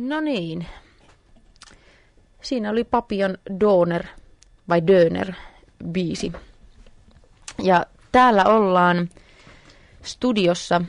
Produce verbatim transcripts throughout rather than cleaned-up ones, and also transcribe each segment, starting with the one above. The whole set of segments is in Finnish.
No niin. Siinä oli Papillon Doner vai Döner biisi. Ja täällä ollaan studiossa.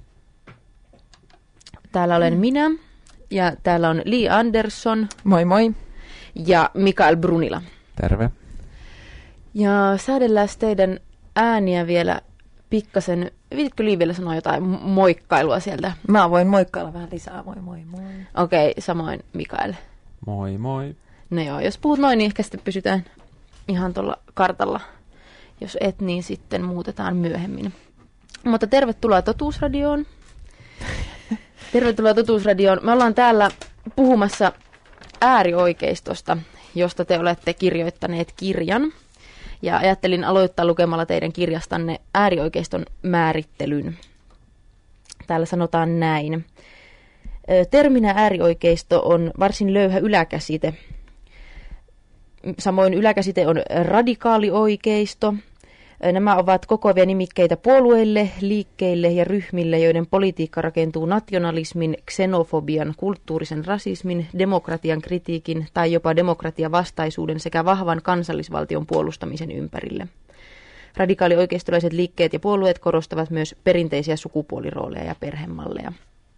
Täällä olen minä ja täällä on Li Andersson. Moi moi. Ja Mikael Brunila. Terve. Ja säädellään teidän ääniä vielä pikkasen. Viitkö Li vielä sanoa jotain moikkailua sieltä? Mä voin moikkailla vähän lisää. Moi moi moi. Okei, okay, samoin Mikael. Moi moi. No joo, jos puhut noin, niin ehkä sitten pysytään ihan tuolla kartalla. Jos et, niin sitten muutetaan myöhemmin. Mutta tervetuloa Totuusradioon. Tervetuloa Totuusradioon. Me ollaan täällä puhumassa äärioikeistosta, josta te olette kirjoittaneet kirjan. Ja ajattelin aloittaa lukemalla teidän kirjastanne äärioikeiston määrittelyn. Täällä sanotaan näin. Terminä äärioikeisto on varsin löyhä yläkäsite. Samoin yläkäsite on radikaalioikeisto. Nämä ovat kokoavia nimikkeitä puolueille, liikkeille ja ryhmille, joiden politiikka rakentuu nationalismin, xenofobian, kulttuurisen rasismin, demokratian kritiikin tai jopa demokratiavastaisuuden sekä vahvan kansallisvaltion puolustamisen ympärille. Radikaalioikeistolaiset liikkeet ja puolueet korostavat myös perinteisiä sukupuolirooleja ja perhemalleja.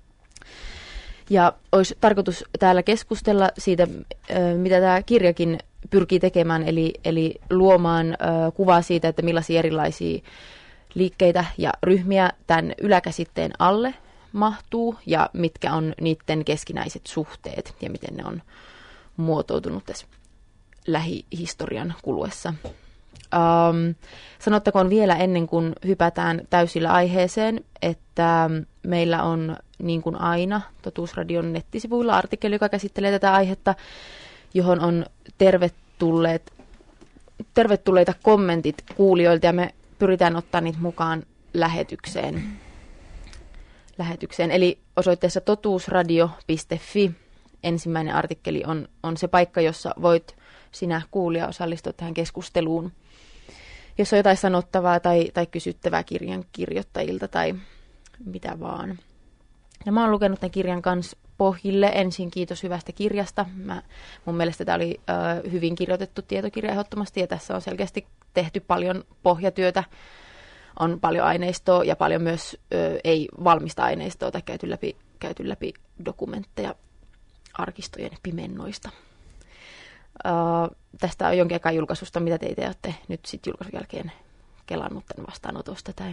Ja olisi tarkoitus täällä keskustella siitä, mitä tämä kirjakin pyrkii tekemään, eli, eli luomaan ö, kuvaa siitä, että millaisia erilaisia liikkeitä ja ryhmiä tämän yläkäsitteen alle mahtuu ja mitkä on niiden keskinäiset suhteet ja miten ne on muotoutunut tässä lähihistorian kuluessa. Um, sanottakoon vielä ennen kuin hypätään täysillä aiheeseen, että meillä on niin kuin aina Totuusradion nettisivuilla artikkeli, joka käsittelee tätä aihetta, johon on tervetulleet, tervetulleita kommentit kuulijoilta ja me pyritään ottaa niitä mukaan lähetykseen. lähetykseen. Eli osoitteessa totuusradio piste fi ensimmäinen artikkeli on, on se paikka, jossa voit sinä kuulija osallistua tähän keskusteluun. Jos on jotain sanottavaa tai, tai kysyttävää kirjan kirjoittajilta tai mitä vaan. Ja mä oon lukenut tämän kirjan kanssa pohjille. Ensin kiitos hyvästä kirjasta. Mä, mun mielestä tämä oli ö, hyvin kirjoitettu tietokirja ehdottomasti ja tässä on selkeästi tehty paljon pohjatyötä. On paljon aineistoa ja paljon myös ö, ei valmista aineistoa tai käyty läpi, käyty läpi dokumentteja arkistojen pimennoista. Ö, tästä on jonkin aikaa julkaisusta, mitä te itse olette nyt sitten julkaisun jälkeen kelannut tämän vastaanotosta tai...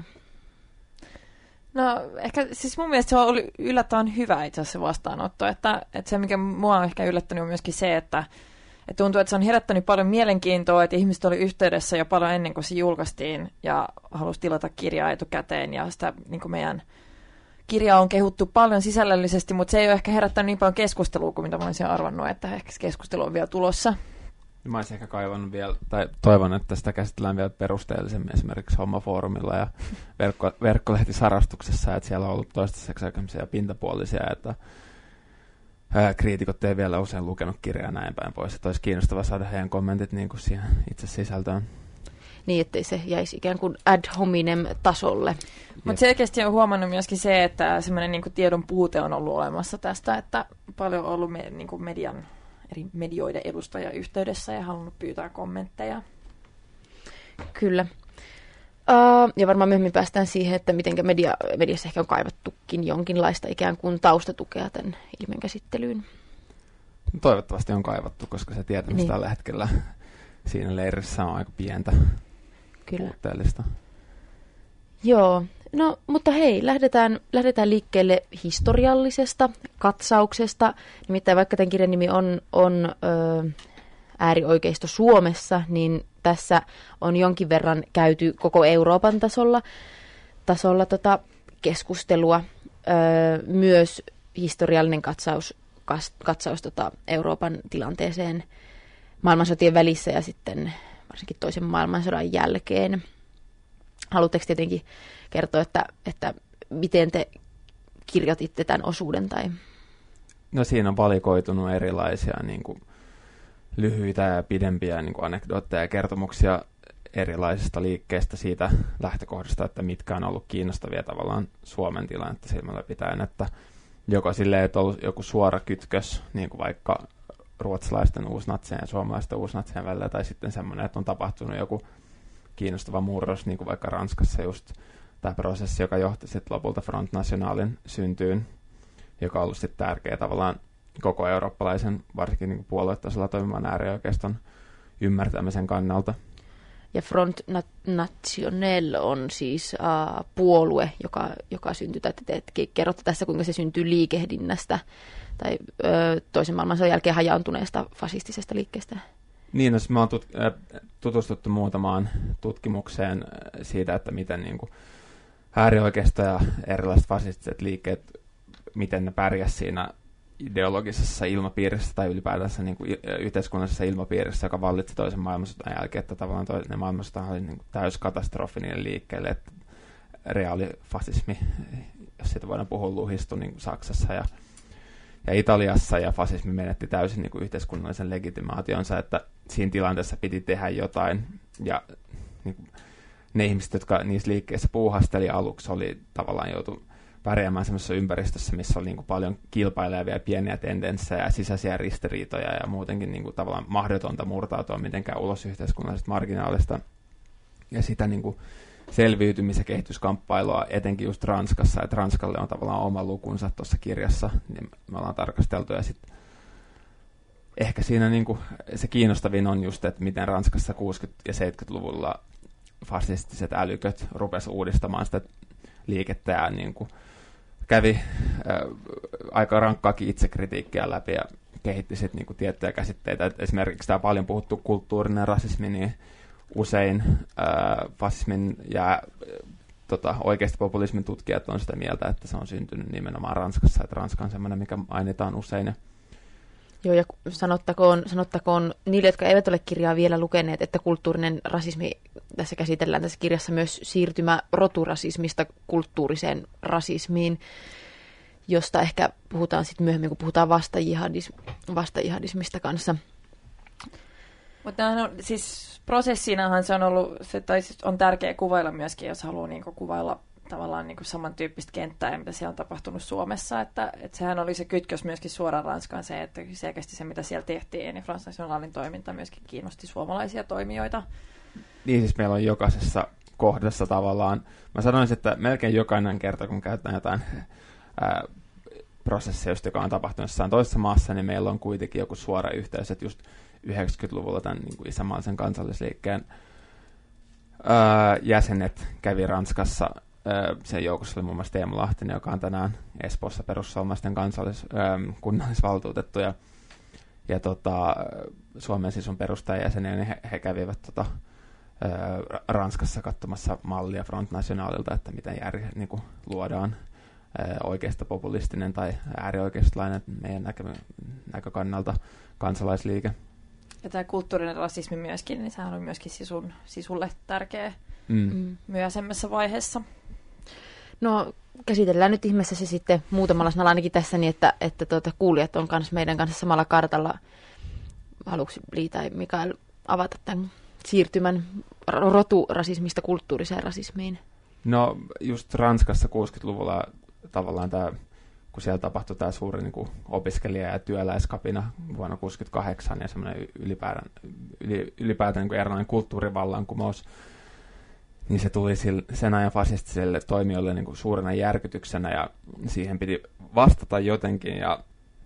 No ehkä siis mun mielestä se on ollut yllättävän hyvä itse asiassa se vastaanotto, että, että se mikä mua on ehkä yllättänyt on myöskin se, että, että tuntuu, että se on herättänyt paljon mielenkiintoa, että ihmiset oli yhteydessä jo paljon ennen kuin se julkaistiin ja halusi tilata kirjaa etukäteen ja sitä niin kuin meidän kirjaa on kehuttu paljon sisällöllisesti, mutta se ei ole ehkä herättänyt niin paljon keskustelua kuin mitä mä olisin arvannut, että ehkä se keskustelu on vielä tulossa. Mä olisin ehkä kaivannut vielä, tai toivon, että sitä käsitellään vielä perusteellisemmin esimerkiksi Hommafoorumilla ja verkko, verkkolehtisarastuksessa, että siellä on ollut toistaiseksi aikaisia pintapuolisia, että ää, kriitikot ei vielä usein lukenut kirjaa näin päin pois, että olisi kiinnostavaa saada heidän kommentit niin kuin siihen itse sisältöön. Niin, ettei se jäisi ikään kuin ad hominem tasolle. Mutta selkeästi on huomannut myöskin se, että semmoinen niin kuin tiedon puute on ollut olemassa tästä, että paljon on ollut me, niin kuin median eri medioiden edustajia yhteydessä ja halunnut pyytää kommentteja. Kyllä. Uh, ja varmaan myöhemmin päästään siihen, että miten media, mediassa ehkä on kaivattukin jonkinlaista ikään kuin taustatukea tämän ilmiön käsittelyyn. Toivottavasti on kaivattu, koska se tietämys niin. Tällä hetkellä siinä leirissä on aika pientä. Kyllä. Puutteellista. Joo. No, mutta hei, lähdetään, lähdetään liikkeelle historiallisesta katsauksesta. Nimittäin vaikka tämän kirjan nimi on, on ö, äärioikeisto Suomessa, niin tässä on jonkin verran käyty koko Euroopan tasolla, tasolla tota keskustelua. Ö, myös historiallinen katsaus, katsaus tota Euroopan tilanteeseen maailmansotien välissä ja sitten varsinkin toisen maailmansodan jälkeen. Haluatteko tietenkin kertoa, että, että miten te kirjoititte tämän osuuden? Tai? No siinä on valikoitunut erilaisia niin kuin, lyhyitä ja pidempiä niin kuin anekdootteja ja kertomuksia erilaisista liikkeistä siitä lähtökohdasta, että mitkä on ollut kiinnostavia tavallaan Suomen tilannetta silmällä pitäen. Että joko silleen, että on ollut joku suora kytkös, niin kuin vaikka ruotsalaisten uusnatsien ja suomalaisten uusnatsien välillä, tai sitten semmoinen, että on tapahtunut joku kiinnostava murros, niin kuin vaikka Ranskassa just tämä prosessi, joka johti sitten lopulta Front Nationalin syntyyn, joka on ollut sitten tärkeä tavallaan koko eurooppalaisen, varsinkin niin kuin puoluetasolla toimivan äärioikeiston ymmärtämisen kannalta. Ja Front National on siis uh, puolue, joka, joka syntyy, tai te, te kerrotte tässä, kuinka se syntyy liikehdinnästä, tai ö, toisen maailmansodan jälkeen hajaantuneesta fasistisesta liikkeestä. Niin, no, me on tut- äh, tutustuttu muutamaan tutkimukseen siitä, että miten niin kuin äärioikeisto ja erilaiset fasistiset liikkeet, miten ne pärjäs siinä ideologisessa ilmapiirissä tai ylipäätänsä niin kuin yhteiskunnallisessa ilmapiirissä, joka vallitsi toisen maailmansodan jälkeen, että tavallaan toinen maailmansota oli niin kuin täys katastrofi niille liikkeelle, että reaalifasismi, jos siitä voidaan puhua, luhistui niin kuin Saksassa ja, ja Italiassa, ja fasismi menetti täysin niin kuin yhteiskunnallisen legitimaationsa, että siinä tilanteessa piti tehdä jotain, ja niin kuin ne ihmiset, jotka niissä liikkeissä puuhasteli aluksi, oli tavallaan joutu pärjäämään semmoisessa ympäristössä, missä oli niin kuin paljon kilpailevia pieniä tendenssejä ja sisäisiä ristiriitoja ja muutenkin niin kuin tavallaan mahdotonta murtautua mitenkään ulos yhteiskunnallisesta marginaalista. Ja sitä niin kuin selviytymis- ja kehityskamppailua etenkin just Ranskassa, että Ranskalle on tavallaan oma lukunsa tuossa kirjassa, niin me ollaan tarkasteltu. Ja sit ehkä siinä niin kuin se kiinnostavin on just, että miten Ranskassa kuusikymmentä- ja seitsemänkymmentäluvulla fasistiset älyköt rupesi uudistamaan sitä liikettä ja niin kuin kävi äh, aika rankkaakin itsekritiikkiä läpi ja kehitti sitten niin kuin tiettyjä käsitteitä. Et esimerkiksi tämä paljon puhuttu kulttuurinen rasismi, niin usein äh, fasismin ja äh, tota, oikeasti populismin tutkijat on sitä mieltä, että se on syntynyt nimenomaan Ranskassa, että Ranska on semmoinen, mikä mainitaan usein. Joo, ja sanottakoon, sanottakoon niille, jotka eivät ole kirjaa vielä lukeneet, että kulttuurinen rasismi, tässä käsitellään tässä kirjassa myös siirtymä roturasismista kulttuuriseen rasismiin, josta ehkä puhutaan sitten myöhemmin, kun puhutaan vastajihadism, vastajihadismista kanssa. Mutta on, siis prosessinahan se on ollut, se tai on tärkeä kuvailla myöskin, jos haluaa niinku kuvailla tavallaan niinku samantyyppistä kenttää ja mitä siellä on tapahtunut Suomessa, että, että sehän oli se kytkös myöskin suoraan Ranskaan se, että selkeästi se, mitä siellä tehtiin, niin Front Nationalin toiminta myöskin kiinnosti suomalaisia toimijoita. Niin siis meillä on jokaisessa kohdassa tavallaan, mä sanoisin, että melkein jokainen kerta, kun käytetään jotain ää, prosessia, joka on tapahtunut jossain toisessa maassa, niin meillä on kuitenkin joku suora yhteys, että just yhdeksänkymmentäluvulla tämän niin kuin isänmaallisen kansallisliikkeen ää, jäsenet kävi Ranskassa. Ää, sen joukossa oli muun muassa Teemu Lahtinen, joka on tänään Espoossa perussuomalaisten kansallis, ää, kunnallisvaltuutettu, ja, ja tota, Suomen sisun perustajajäseniä, niin he, he kävivät tota, ää, Ranskassa katsomassa mallia Front Nationalilta, että miten järje, niin kuin luodaan ää, oikeista populistinen tai äärioikeistolainen meidän näkö, näkökannalta kansalaisliike. Ja tämä kulttuurinen rasismi myöskin, niin sehän on myöskin sisun, sisulle tärkeä Mm. myöhemmässä vaiheessa. No käsitellään nyt ihmeessä se sitten muutamalla sanalla ainakin tässä, niin että, että tuota, kuulijat on kans meidän kanssa samalla kartalla. Haluatko Li tai Mikael avata tämän siirtymän roturasismista kulttuuriseen rasismiin? No just Ranskassa kuusikymmentäluvulla tavallaan tämä, kun siellä tapahtui tämä suuri niin kuin opiskelija- ja työläiskapina vuonna kuusikymmentäkahdeksan ja semmoinen ylipäätään, ylipäätään niin kuin erilainen kulttuurivallankumous, niin se tuli sen ajan fasistiselle toimijoille niin kuin suurena järkytyksenä ja siihen piti vastata jotenkin. Ja,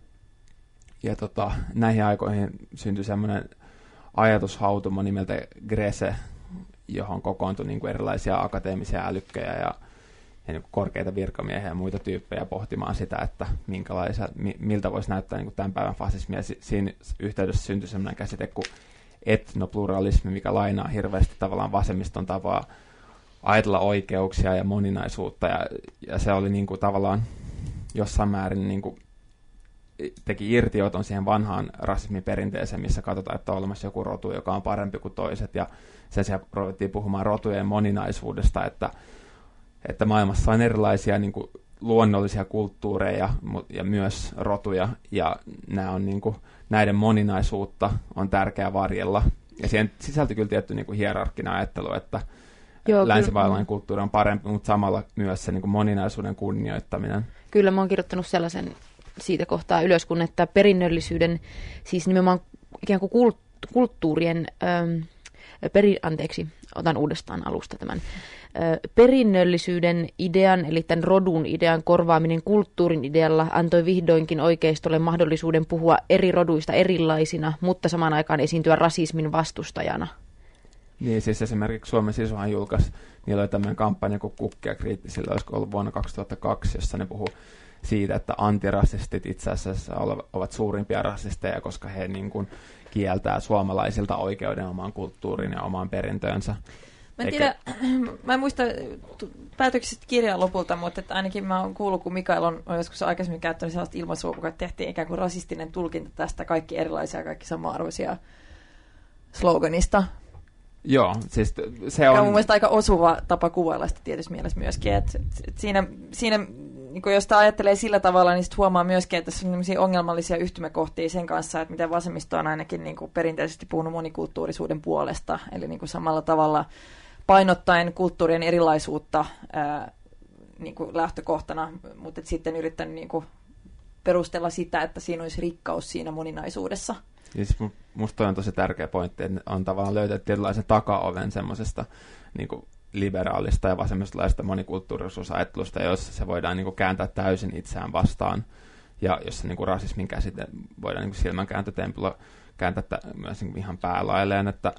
ja tota, näihin aikoihin syntyi semmoinen ajatushautumo nimeltä Grese, johon kokoontui niin kuin erilaisia akateemisia älykköjä ja, ja niin kuin korkeita virkamiehiä ja muita tyyppejä pohtimaan sitä, että minkälaisia, miltä voisi näyttää niin kuin tämän päivän fasismi. Ja siinä yhteydessä syntyi semmoinen käsite kuin etnopluralismi, mikä lainaa hirveästi tavallaan vasemmiston tapaa ajatella oikeuksia ja moninaisuutta, ja, ja se oli niin kuin tavallaan jossain määrin niin kuin teki irtioton siihen vanhaan rasismiperinteeseen, missä katsotaan, että on olemassa joku rotu, joka on parempi kuin toiset, ja sen sijaan ruvettiin puhumaan rotujen moninaisuudesta, että, että maailmassa on erilaisia niin kuin luonnollisia kulttuureja ja myös rotuja, ja nämä on, niin kuin, näiden moninaisuutta on tärkeää varjella. Ja siihen sisältyi kyllä tietty niin kuin hierarkkinen ajattelu, että länsimaalainen kulttuuri on parempi, mutta samalla myös se niin kuin moninaisuuden kunnioittaminen. Kyllä, mä oon kirjoittanut sellaisen siitä kohtaa ylös, kun että perinnöllisyyden, siis nimenomaan ikään kuin kult, kulttuurien, ähm, peri, anteeksi, otan uudestaan alusta tämän, äh, perinnöllisyyden idean, eli tämän rodun idean korvaaminen kulttuurin idealla antoi vihdoinkin oikeistolle mahdollisuuden puhua eri roduista erilaisina, mutta samaan aikaan esiintyä rasismin vastustajana. Niin, siis esimerkiksi Suomen Sisuhan julkaisi, niillä oli tämmöinen kampanja kuin Kukkia kriittisillä, olisiko ollut vuonna kaksituhattakaksi, jossa ne puhuu siitä, että antirasistit itse asiassa ovat suurimpia rasisteja, koska he niin kuin kieltää suomalaisilta oikeuden omaan kulttuuriin ja omaan perintöönsä. Mä en, tiedä, mä en muista päätöksistä kirjaa lopulta, mutta että ainakin mä oon kuullut, kun Mikael on, on joskus aikaisemmin käyttänyt sellaista ilmaisua, kun tehtiin ikään kuin rasistinen tulkinta tästä, kaikki erilaisia, kaikki sama-arvoisia sloganista. Joo, siis se on... Tämä on mun mielestä aika osuva tapa kuvailla sitä tietysti mielessä myöskin, että, että siinä, siinä niin jos sitä ajattelee sillä tavalla, niin sitten huomaa myöskin, että tässä on ongelmallisia yhtymäkohtia sen kanssa, että miten vasemmisto on ainakin niin kuin perinteisesti puhunut monikulttuurisuuden puolesta, eli niin kuin samalla tavalla painottaen kulttuurien erilaisuutta ää, niin kuin lähtökohtana, mutta sitten yrittänyt niin kuin perustella sitä, että siinä olisi rikkaus siinä moninaisuudessa. Siis musta toi on tosi tärkeä pointti, että on tavallaan löytänyt tietynlaisen takaoven semmoisesta niin kuin liberaalista ja vasemmistolaisesta monikulttuurisuusajattelusta, jossa se voidaan niin kuin kääntää täysin itseään vastaan, ja jossa niin kuin rasismin käsite voidaan niin kuin silmänkääntötempulla kääntää myös niin kuin ihan päälailleen, että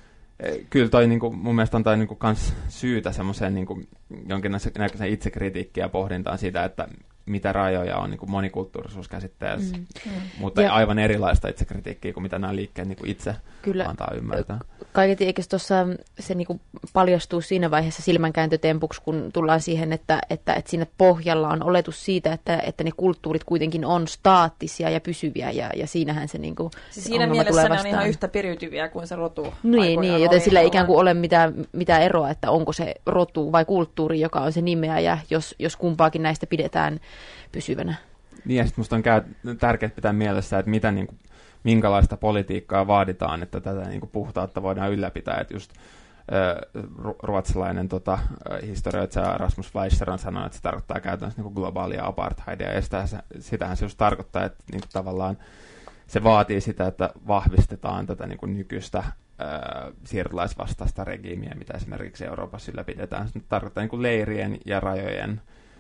kyllä toi niin kuin, mun mielestä on toi niin kuin kans syytä semmoiseen niin kuin jonkinnäköisen itsekritiikkiin ja pohdintaan siitä, että mitä rajoja on niin kuin monikulttuurisuuskäsitteessä, mm. mutta ja aivan erilaista itsekritiikkiä kuin mitä nämä liikkeet niin kuin itse kyllä antaa ymmärtää. Kaiketi eikö tuossa se niin kuin paljastuu siinä vaiheessa silmänkääntötempuksi, kun tullaan siihen, että, että, että siinä pohjalla on oletus siitä, että, että ne kulttuurit kuitenkin on staattisia ja pysyviä, ja, ja siinähän se niin kuin siis siinä mielessä ne on ihan yhtä periytyviä kuin se rotu. Niin, niin joten sillä ei ikään kuin ole mitään, mitään eroa, että onko se rotu vai kulttuuri, joka on se nimeä, ja jos, jos kumpaakin näistä pidetään pysyvänä. Niin, ja sitten musta on käy- tärkeää pitää mielessä, että mitä, niin kuin, minkälaista politiikkaa vaaditaan, että tätä niin kuin, puhtautta voidaan ylläpitää. Että just äh, ruotsalainen tota, historioitsija Rasmus Fleischer on sanonut, että se tarkoittaa käytännössä niin kuin globaalia apartheidia, ja sitä, sitähän se just tarkoittaa, että niin kuin, tavallaan se vaatii sitä, että vahvistetaan tätä niin kuin, nykyistä äh, siirtolaisvastaista regiimiä, mitä esimerkiksi Euroopassa ylläpidetään. Se tarkoittaa niin kuin, leirien ja rajojen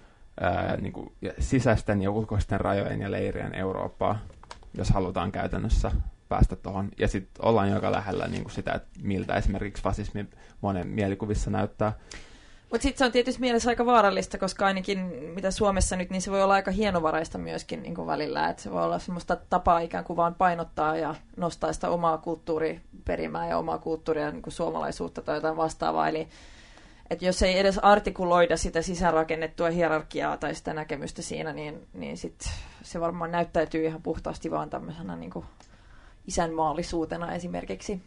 Ää, niin kuin sisäisten ja ulkoisten rajojen ja leirien Eurooppaa, jos halutaan käytännössä päästä tuohon. Ja sitten ollaan joka lähellä niin kuin sitä, että miltä esimerkiksi fasismi monen mielikuvissa näyttää. Mutta sitten se on tietysti mielessä aika vaarallista, koska ainakin mitä Suomessa nyt, niin se voi olla aika hienovaraista myöskin niin kuin välillä. Että se voi olla semmoista tapaa ikään kuin vaan painottaa ja nostaa sitä omaa kulttuuriperimää ja omaa kulttuuria, niin kuin suomalaisuutta tai jotain vastaavaa. Eli että jos ei edes artikuloida sitä sisäänrakennettua hierarkiaa tai sitä näkemystä siinä, niin, niin sit se varmaan näyttäytyy ihan puhtaasti vaan tämmöisenä niin kuin isänmaallisuutena esimerkiksi.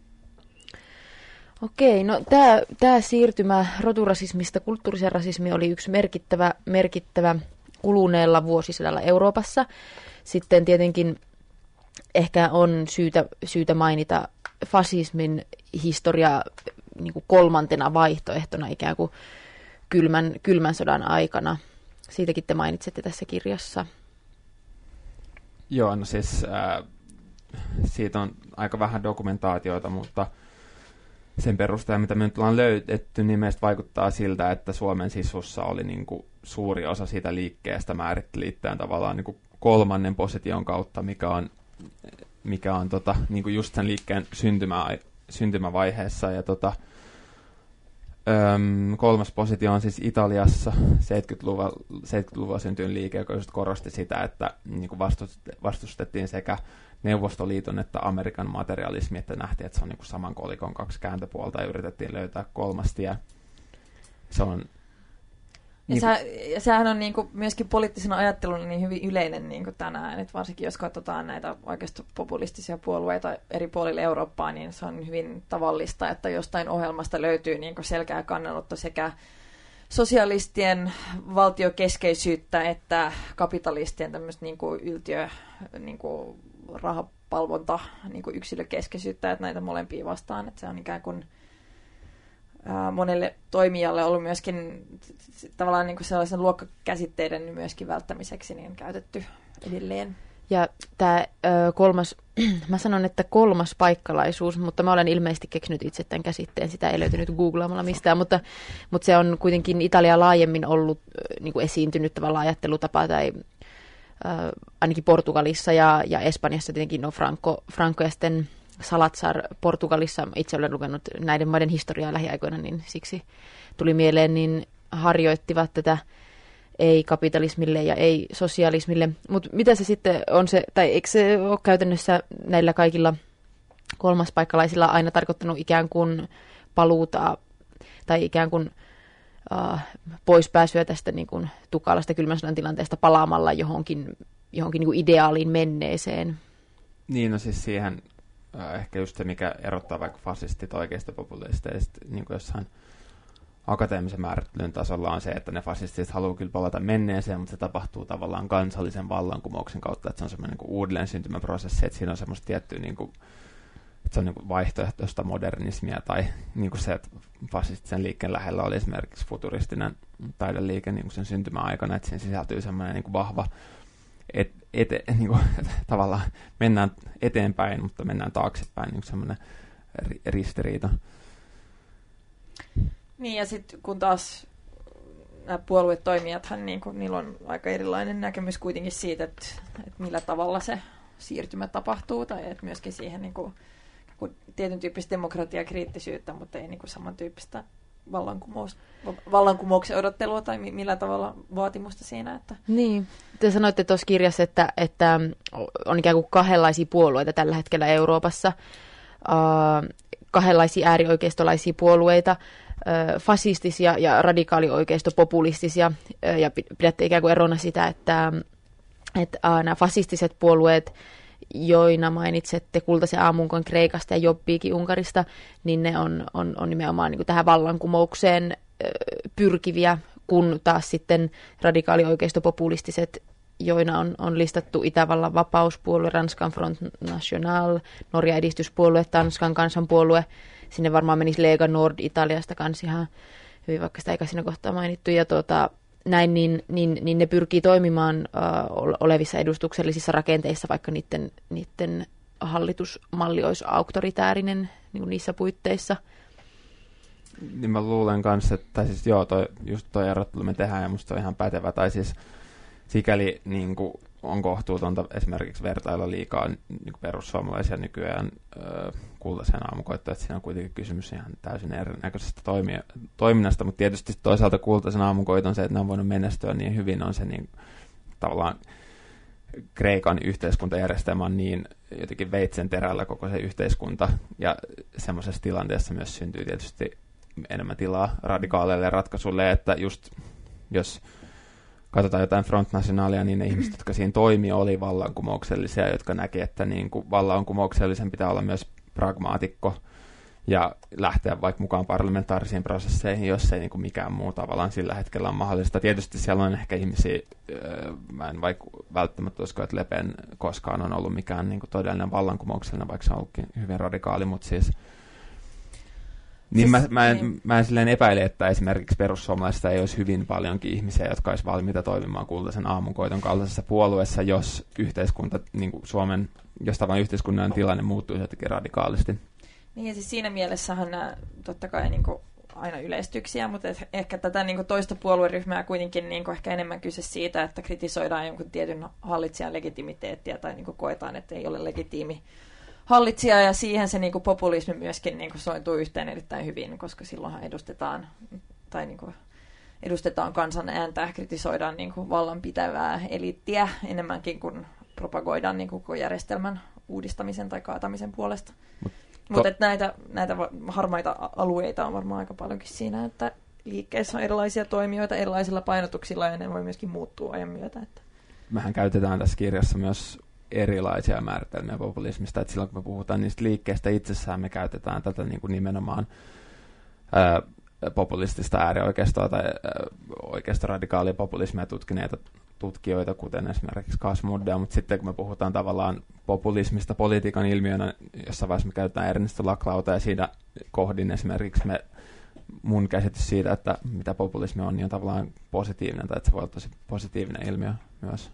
Okei, no tämä tää siirtymä roturasismista kulttuuriseen rasismiin oli yksi merkittävä, merkittävä kuluneella vuosisadalla Euroopassa. Sitten tietenkin ehkä on syytä, syytä mainita fasismin historia niin kuin kolmantena vaihtoehtona ikään kuin kylmän, kylmän sodan aikana. Siitäkin te mainitsette tässä kirjassa. Joo, no siis äh, siitä on aika vähän dokumentaatioita, mutta sen perusteella, mitä me nyt ollaan löydetty, niin meistä vaikuttaa siltä, että Suomen Sisussa oli niin kuin suuri osa siitä liikkeestä määritti liittyen tavallaan niin kuin kolmannen position kautta, mikä on, mikä on tota, niin kuin just sen liikkeen syntymä, syntymävaiheessa. Ja tota, öm, kolmas positio on siis Italiassa seitsemänkymmentäluvulla, seitsemänkymmentäluvulla syntynyt liike, joka just korosti sitä, että niin kuin vastustettiin sekä Neuvostoliiton että Amerikan materialismi, että nähtiin, että se on niin kuin saman kolikon kaksi kääntöpuolta ja yritettiin löytää kolmas tie. Se on... Ja, niin, sä, ja sehän on niin kuin myöskin poliittisena ajatteluna niin hyvin yleinen niin kuin tänään, että varsinkin jos katsotaan näitä oikeasti populistisia puolueita eri puolilla Eurooppaa, niin se on hyvin tavallista, että jostain ohjelmasta löytyy niin kuin selkeä kannanotto sekä sosialistien valtiokeskeisyyttä että kapitalistien tämmöistä niin kuin yltiö, niin kuin rahapalvonta, niin kuin yksilökeskeisyyttä, että näitä molempia vastaan, että se on ikään kuin ää, monelle toimijalle ollut myöskin tavallaan niin kuin sellaisen luokkakäsitteiden myöskin välttämiseksi niin käytetty edelleen. Ja tämä kolmas, mä sanon, että kolmas paikkalaisuus, mutta mä olen ilmeisesti keksinyt itse tämän käsitteen, sitä ei löytynyt googlaamalla mistään, mutta, mutta se on kuitenkin Italia laajemmin ollut niin kuin esiintynyt tavallaan ajattelutapa, tai äh, ainakin Portugalissa ja, ja Espanjassa tietenkin on Franco, Franco ja sitten Salazar Portugalissa. Itse olen lukenut näiden maiden historiaa lähiaikoina, niin siksi tuli mieleen, niin harjoittivat tätä ei-kapitalismille ja ei-sosialismille. Mutta mitä se sitten on se, tai eikö se ole käytännössä näillä kaikilla kolmaspaikkalaisilla aina tarkoittanut ikään kuin paluuta tai ikään kuin uh, poispääsyä tästä niin kuin tukalasta kylmän sodan tilanteesta palaamalla johonkin, johonkin niin kuin ideaaliin menneeseen? Niin, no siis siihen äh, ehkä just se, mikä erottaa vaikka fasistit oikeista populisteista, niin kuin jossain akateemisen määrittelyn tasolla on se, että ne fasistit haluaa kyllä palata menneeseen, mutta se tapahtuu tavallaan kansallisen vallankumouksen kautta, että se on semmoinen niin kuin uudelleen syntymäprosessi, että siinä on semmoista tiettyä, niin kuin, että se on niin kuin vaihtoehtoista modernismia, tai niin kuin se, että fasistisen liikkeen lähellä oli esimerkiksi futuristinen taideliike niin kuin sen syntymäaikana, että siinä sisältyy semmoinen niin kuin vahva, et, ete, niin kuin, tavallaan mennään eteenpäin, mutta mennään taaksepäin, niin kuin semmoinen ristiriita. Niin, ja sitten kun taas nämä puoluetoimijathan, niin kun, niillä on aika erilainen näkemys kuitenkin siitä, että, että millä tavalla se siirtymä tapahtuu, tai että myöskin siihen niin kuin, tietyn tyyppistä demokratiakriittisyyttä, mutta ei niin kuin samantyyppistä vallankumous, vallankumouksen odottelua tai millä tavalla vaatimusta siinä. Että. Niin, te sanoitte tuossa kirjassa, että, että on ikään kuin kahdenlaisia puolueita tällä hetkellä Euroopassa, uh, kahdenlaisia äärioikeistolaisia puolueita, fasistisia ja radikaalioikeistopopulistisia, ja pidätte ikään kuin erona sitä, että, että nämä fasistiset puolueet, joina mainitsette Kultaisen aamunkon Kreikasta ja Jobbiikin Unkarista, niin ne on, on, on nimenomaan niin kuin tähän vallankumoukseen pyrkiviä, kun taas sitten radikaalioikeistopopulistiset, joina on, on listattu Itävallan vapauspuolue, Ranskan Front National, Norjan edistyspuolue, Tanskan kansanpuolue. Sinne varmaan menisi Lega Nord Italiasta kanssa ihan hyvin, vaikka sitä eikä siinä kohtaa mainittu. Ja tuota, näin, niin, niin, niin ne pyrkii toimimaan uh, olevissa edustuksellisissa rakenteissa, vaikka niiden, niiden hallitusmalli olisi auktoritäärinen niin kuin niissä puitteissa. Niin mä luulen kanssa, että tai siis joo, toi, just toi erottelu me tehdään ja musta on ihan pätevä. Tai siis sikäli niin kuin on kohtuutonta esimerkiksi vertailla liikaa niin kuin perussuomalaisia nykyään ö, Kultaisen aamukoittoon, että siinä on kuitenkin kysymys ihan täysin erinäköisestä toimia, toiminnasta, mutta tietysti toisaalta Kultaisen aamukoiton se, että ne on voinut menestyä niin hyvin, on se niin tavallaan Kreikan yhteiskuntajärjestelmä on niin jotenkin veitsen terällä koko se yhteiskunta, ja semmoisessa tilanteessa myös syntyy tietysti enemmän tilaa radikaaleille ratkaisuille, että just jos katsotaan jotain Front Nationalia, niin ne ihmiset, jotka siinä toimi, oli vallankumouksellisia, jotka näki, että niin kuin vallankumouksellisen pitää olla myös pragmaatikko ja lähteä vaikka mukaan parlamentaarisiin prosesseihin, jos ei niin kuin mikään muu tavallaan sillä hetkellä on mahdollista. Tietysti siellä on ehkä ihmisiä, öö, mä en vaikka välttämättä usko, että Le Pen koskaan on ollut mikään niin kuin todellinen vallankumouksellinen, vaikka se on ollutkin hyvin radikaali, mutta siis Niin mä, mä en, niin. mä en silleen epäile, että esimerkiksi perussuomalaisista ei olisi hyvin paljonkin ihmisiä, jotka olisi valmiita toimimaan Kultaisen aamunkoiton kaltaisessa puolueessa, jos yhteiskunta, niin kuin Suomen, jos tavan yhteiskunnan tilanne muuttuisi jotenkin radikaalisti. Niin ja siis siinä mielessähän nämä totta kai niin kuin aina yleistyksiä, mutta ehkä tätä niin kuin toista puolueryhmää kuitenkin niin kuin ehkä enemmän kyse siitä, että kritisoidaan jonkun tietyn hallitsijan legitimiteettiä tai niin kuin koetaan, että ei ole legitiimi hallitsija, ja siihen se niinku populismi myöskin niinku sointuu yhteen erittäin hyvin, koska silloinhan edustetaan, tai niinku edustetaan kansan ääntä, kritisoidaan niinku vallanpitävää eliittiä enemmänkin kuin propagoidaan niinku koko järjestelmän uudistamisen tai kaatamisen puolesta. Mutta to- näitä, näitä harmaita alueita on varmaan aika paljonkin siinä, että liikkeessä on erilaisia toimijoita erilaisilla painotuksilla, ja ne voi myöskin muuttua ajan myötä. Että. Mehän käytetään tässä kirjassa myös erilaisia määritelmiä populismista, että silloin kun me puhutaan niistä liikkeistä itsessään, me käytetään tätä niin kuin nimenomaan ää, populistista äärioikeistoa tai ää, oikeasta radikaalia populismia tutkineita tutkijoita, kuten esimerkiksi Kasmuddea, mutta sitten kun me puhutaan tavallaan populismista politiikan ilmiönä, jossain vaiheessa me käytetään Ernst Laclauta, ja siinä kohdin esimerkiksi me mun käsitys siitä, että mitä populismi on, niin on tavallaan positiivinen, tai että se voi olla tosi positiivinen ilmiö myös.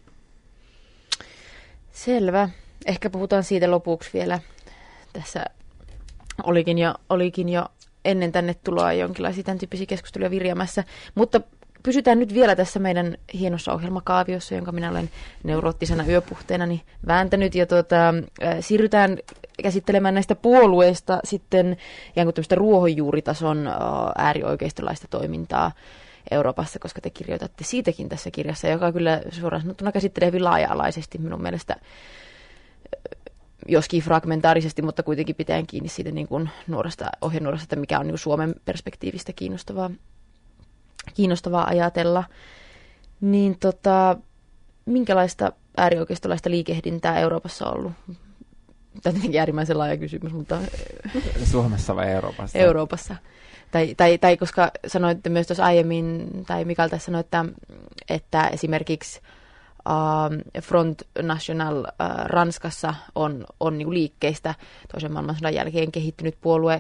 Selvä. Ehkä puhutaan siitä lopuksi vielä. Tässä olikin jo, olikin jo ennen tänne tuloa jonkinlaisia tämän tyyppisiä keskusteluja virjäämässä, mutta pysytään nyt vielä tässä meidän hienossa ohjelmakaaviossa, jonka minä olen neuroottisena yöpuhteena niin vääntänyt. Ja tuota, äh, siirrytään käsittelemään näistä puolueista sitten ihan kuin tämmöistä ruohonjuuritason äh, äärioikeistolaista toimintaa Euroopassa, koska te kirjoitatte siitäkin tässä kirjassa, joka kyllä suoraan sanottuna käsittelee hyvin laaja-alaisesti minun mielestä, joskin fragmentaarisesti, mutta kuitenkin pitäen kiinni siitä niin kuin nuorasta ohjenuorasta, että mikä on niin kuin Suomen perspektiivistä kiinnostavaa. kiinnostavaa ajatella, niin tota, minkälaista äärioikeistolaista liikehdintää Euroopassa on ollut? Tämä on tietenkin äärimmäisen laaja kysymys, mutta... Suomessa vai Euroopassa? Euroopassa. Tai, tai, tai koska sanoitte myös tuossa aiemmin, tai Mikael tässä sanoi, että, että esimerkiksi uh, Front National uh, Ranskassa on, on niinku liikkeistä toisen maailmansodan jälkeen kehittynyt puolue,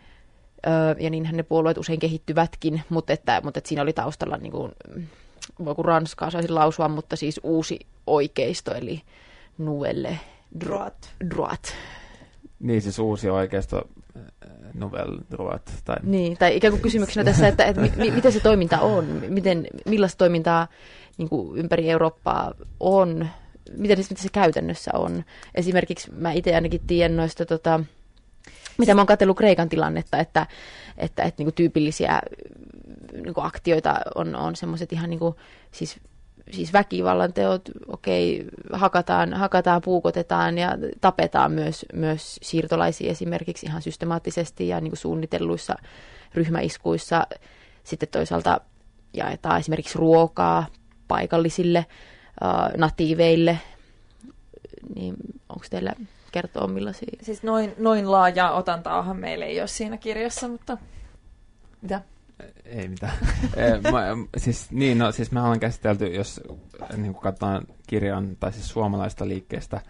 ja niinhän ne puolueet usein kehittyvätkin, mutta, että, mutta että siinä oli taustalla, niin kuin, voi kun ranskaa saisin lausua, mutta siis uusi oikeisto, eli Nouvelle Droite. droite. Niin, siis uusi oikeisto, Nouvelle Droite. Tai... Niin, tai ikään kuin kysymyksenä tässä, että, että mi, miten se toiminta on, miten, millaista toimintaa niin kuin ympäri Eurooppaa on, miten, miten se käytännössä on. Esimerkiksi mä itse ainakin tiedän noista... Tota, mitä mä oon katsellut Kreikan tilannetta, että, että, että niinku tyypillisiä niinku aktioita on, on semmoiset ihan niinku, siis, siis väkivallan teot, okei, hakataan, hakataan, puukotetaan ja tapetaan myös, myös siirtolaisia esimerkiksi ihan systemaattisesti ja niinku suunnitelluissa ryhmäiskuissa. Sitten toisaalta jaetaan esimerkiksi ruokaa paikallisille uh, natiiveille, niin onko teillä... kertoo millaisia... Siis noin, noin laaja otantaahan meillä ei ole siinä kirjassa, mutta... Mitä? Ei mitään. mä, siis, niin, no, siis me ollaan käsitelty, jos niin kuin katsotaan kirjan, tai siis suomalaista liikkeestä